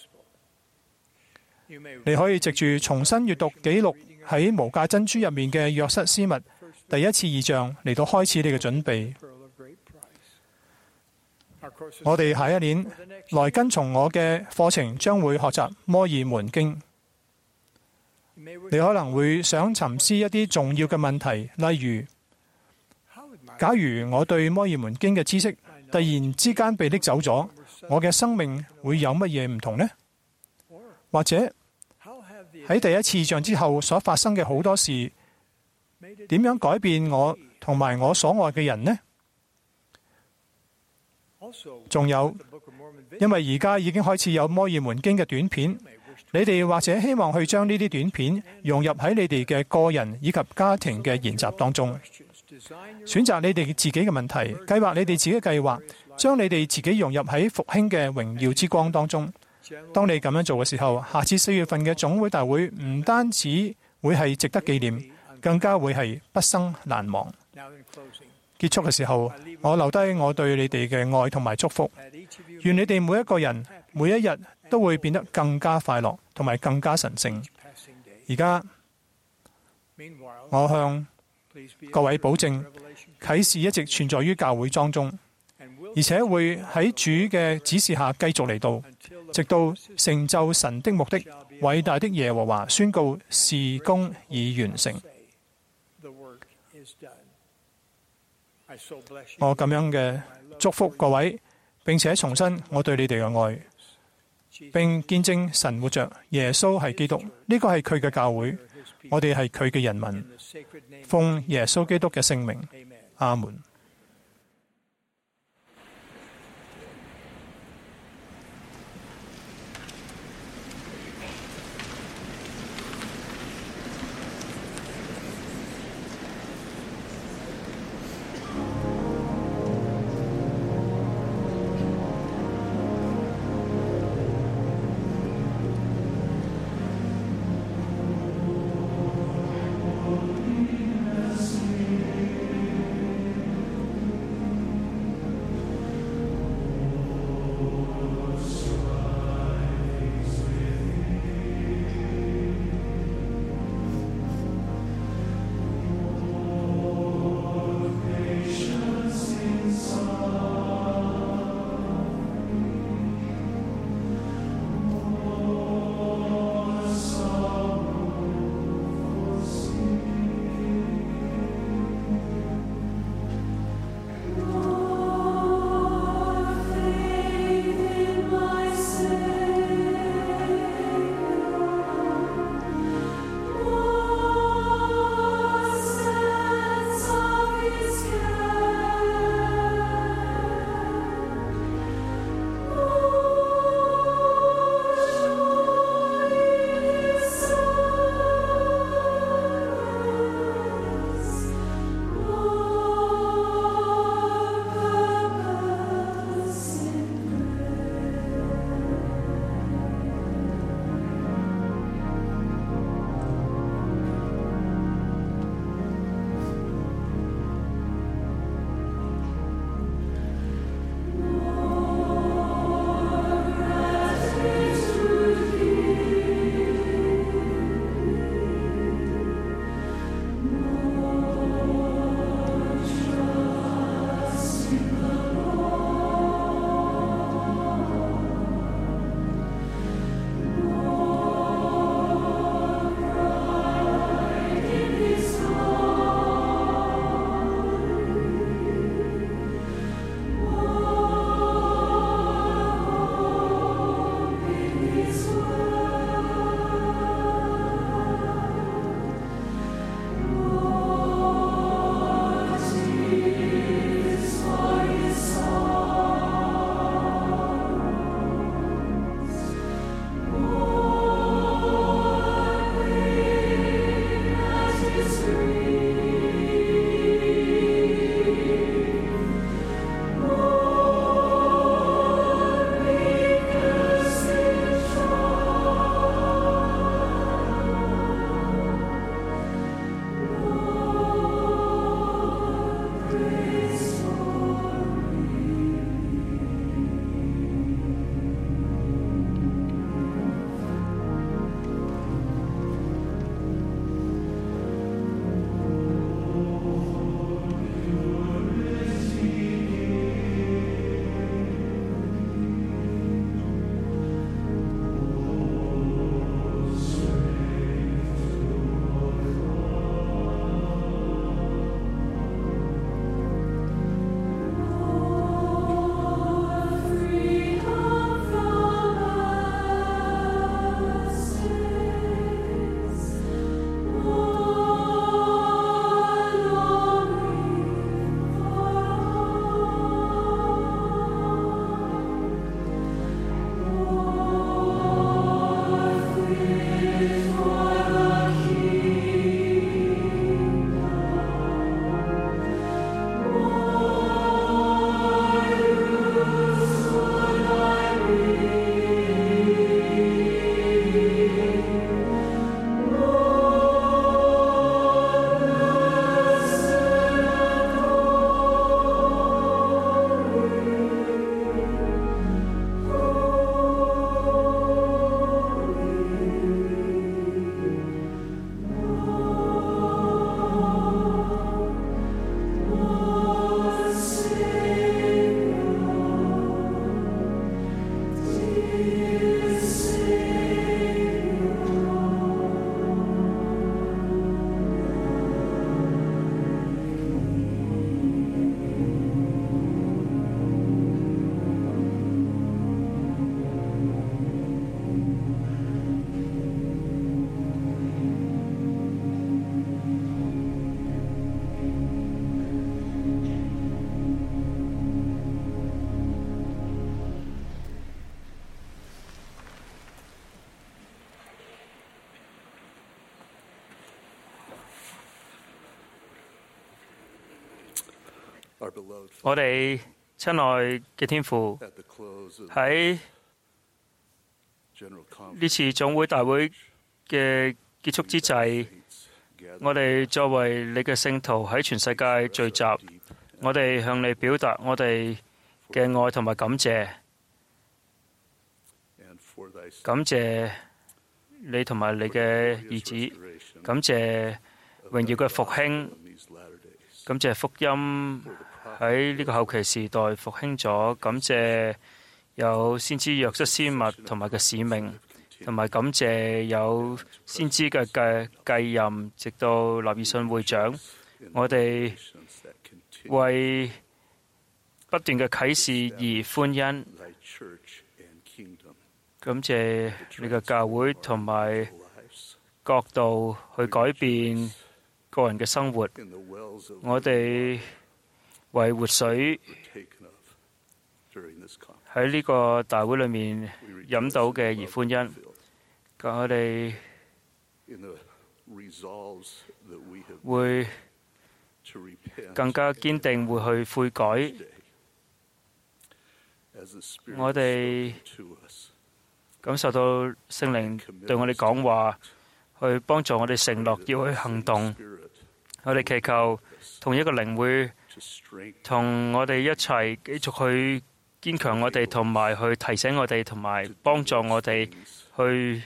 你可以藉住重新閱讀記錄喺無價珍珠入面嘅約瑟斯密第一次異象嚟到開始你嘅準備。我哋下一年來跟從我嘅課程將會學習摩爾門經。你可能會想沉思一啲重要嘅問題，例如假如我對摩爾門經嘅知識突然之間被拎走咗，我嘅生命會有乜嘢唔同呢？或者喺第一次異象之後所發生嘅好多事，點樣改變我同埋我所愛嘅人呢？仲有，因為而家已經開始有摩爾門經嘅短片，你哋或者希望去將呢啲短片融入喺你哋嘅個人以及家庭嘅研習當中，選擇你哋自己嘅問題，計劃你哋自己嘅計劃，將你哋自己融入喺復興嘅榮耀之光當中。當你咁樣做嘅時候，下次4月份嘅總會大會唔單止會係值得紀念，更加會係畢生難忘。結束嘅時候，我留低我對你哋嘅愛同埋祝福，願你哋每一個人每一日都會變得更加快樂同埋更加神聖。而家我向各位保證，啟示一直存在於教會當中，而且會喺主嘅指示下繼續嚟到，直到成就神的目的，偉大的耶和華宣告事工已完成。我咁樣嘅祝福各位，並且重申我對你哋嘅愛，並見證神活着，耶穌係基督，呢個係佢嘅教會， 我哋係佢嘅人民，奉耶穌基督嘅聖名，阿門。 我哋親愛嘅天父，喺呢次總會大會嘅結束之際，我哋作為你嘅聖徒喺全世界聚集，我哋向你表達我哋嘅愛同埋感謝，感謝你同埋你嘅兒子，感謝榮耀嘅復興，感謝福音喺呢個後期時代復興咗，感謝有先知約瑟斯密同埋嘅使命，同埋感謝有先知嘅繼任，直到納爾遜會長，我哋為不斷嘅啟示而歡欣，感謝你嘅教會同埋角度去改變個人嘅生活，我哋為活水喺呢個大會裏面飲到嘅而歡欣，我哋會更加堅定會去悔改，我哋感受到聖靈對我哋講話，去幫助我哋承諾要去行動。我哋祈求同一個靈會同我哋一齊繼續去堅強我哋，同埋去提醒我哋，同埋幫助我哋去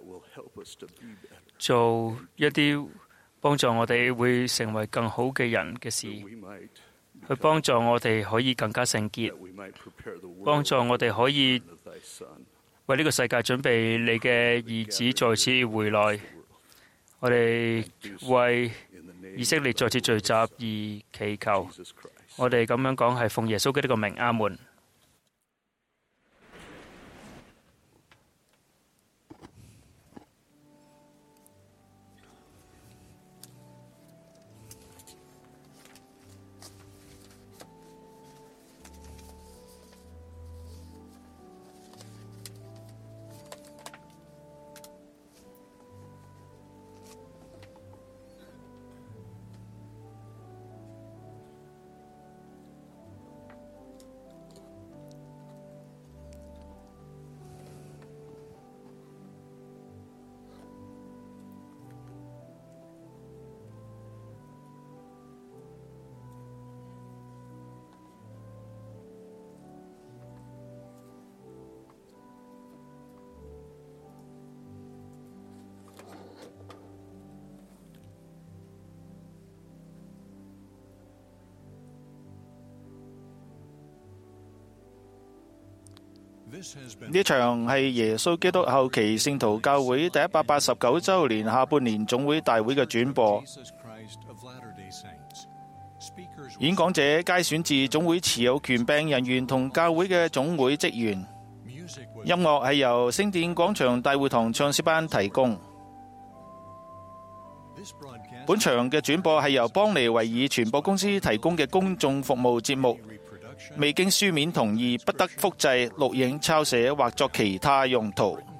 做一啲幫助我哋會成為更好嘅人嘅事，去幫助我哋可以更加聖潔，幫助我哋可以為呢個世界準備你嘅兒子再次回來。我哋為以色列再次聚集而祈求，我哋咁樣講係奉耶穌基督嘅名，阿門。 呢場係耶穌基督後期聖徒教會第189週年下半年總會大會嘅轉播。演講者皆選自總會持有權柄人員同教會嘅總會職員。音樂係由聖殿廣場大會堂唱詩班提供。本場嘅轉播係由邦尼維爾傳播公司提供嘅公眾服務節目。未經書面同意，不得複製、錄影、抄寫或作其他用途。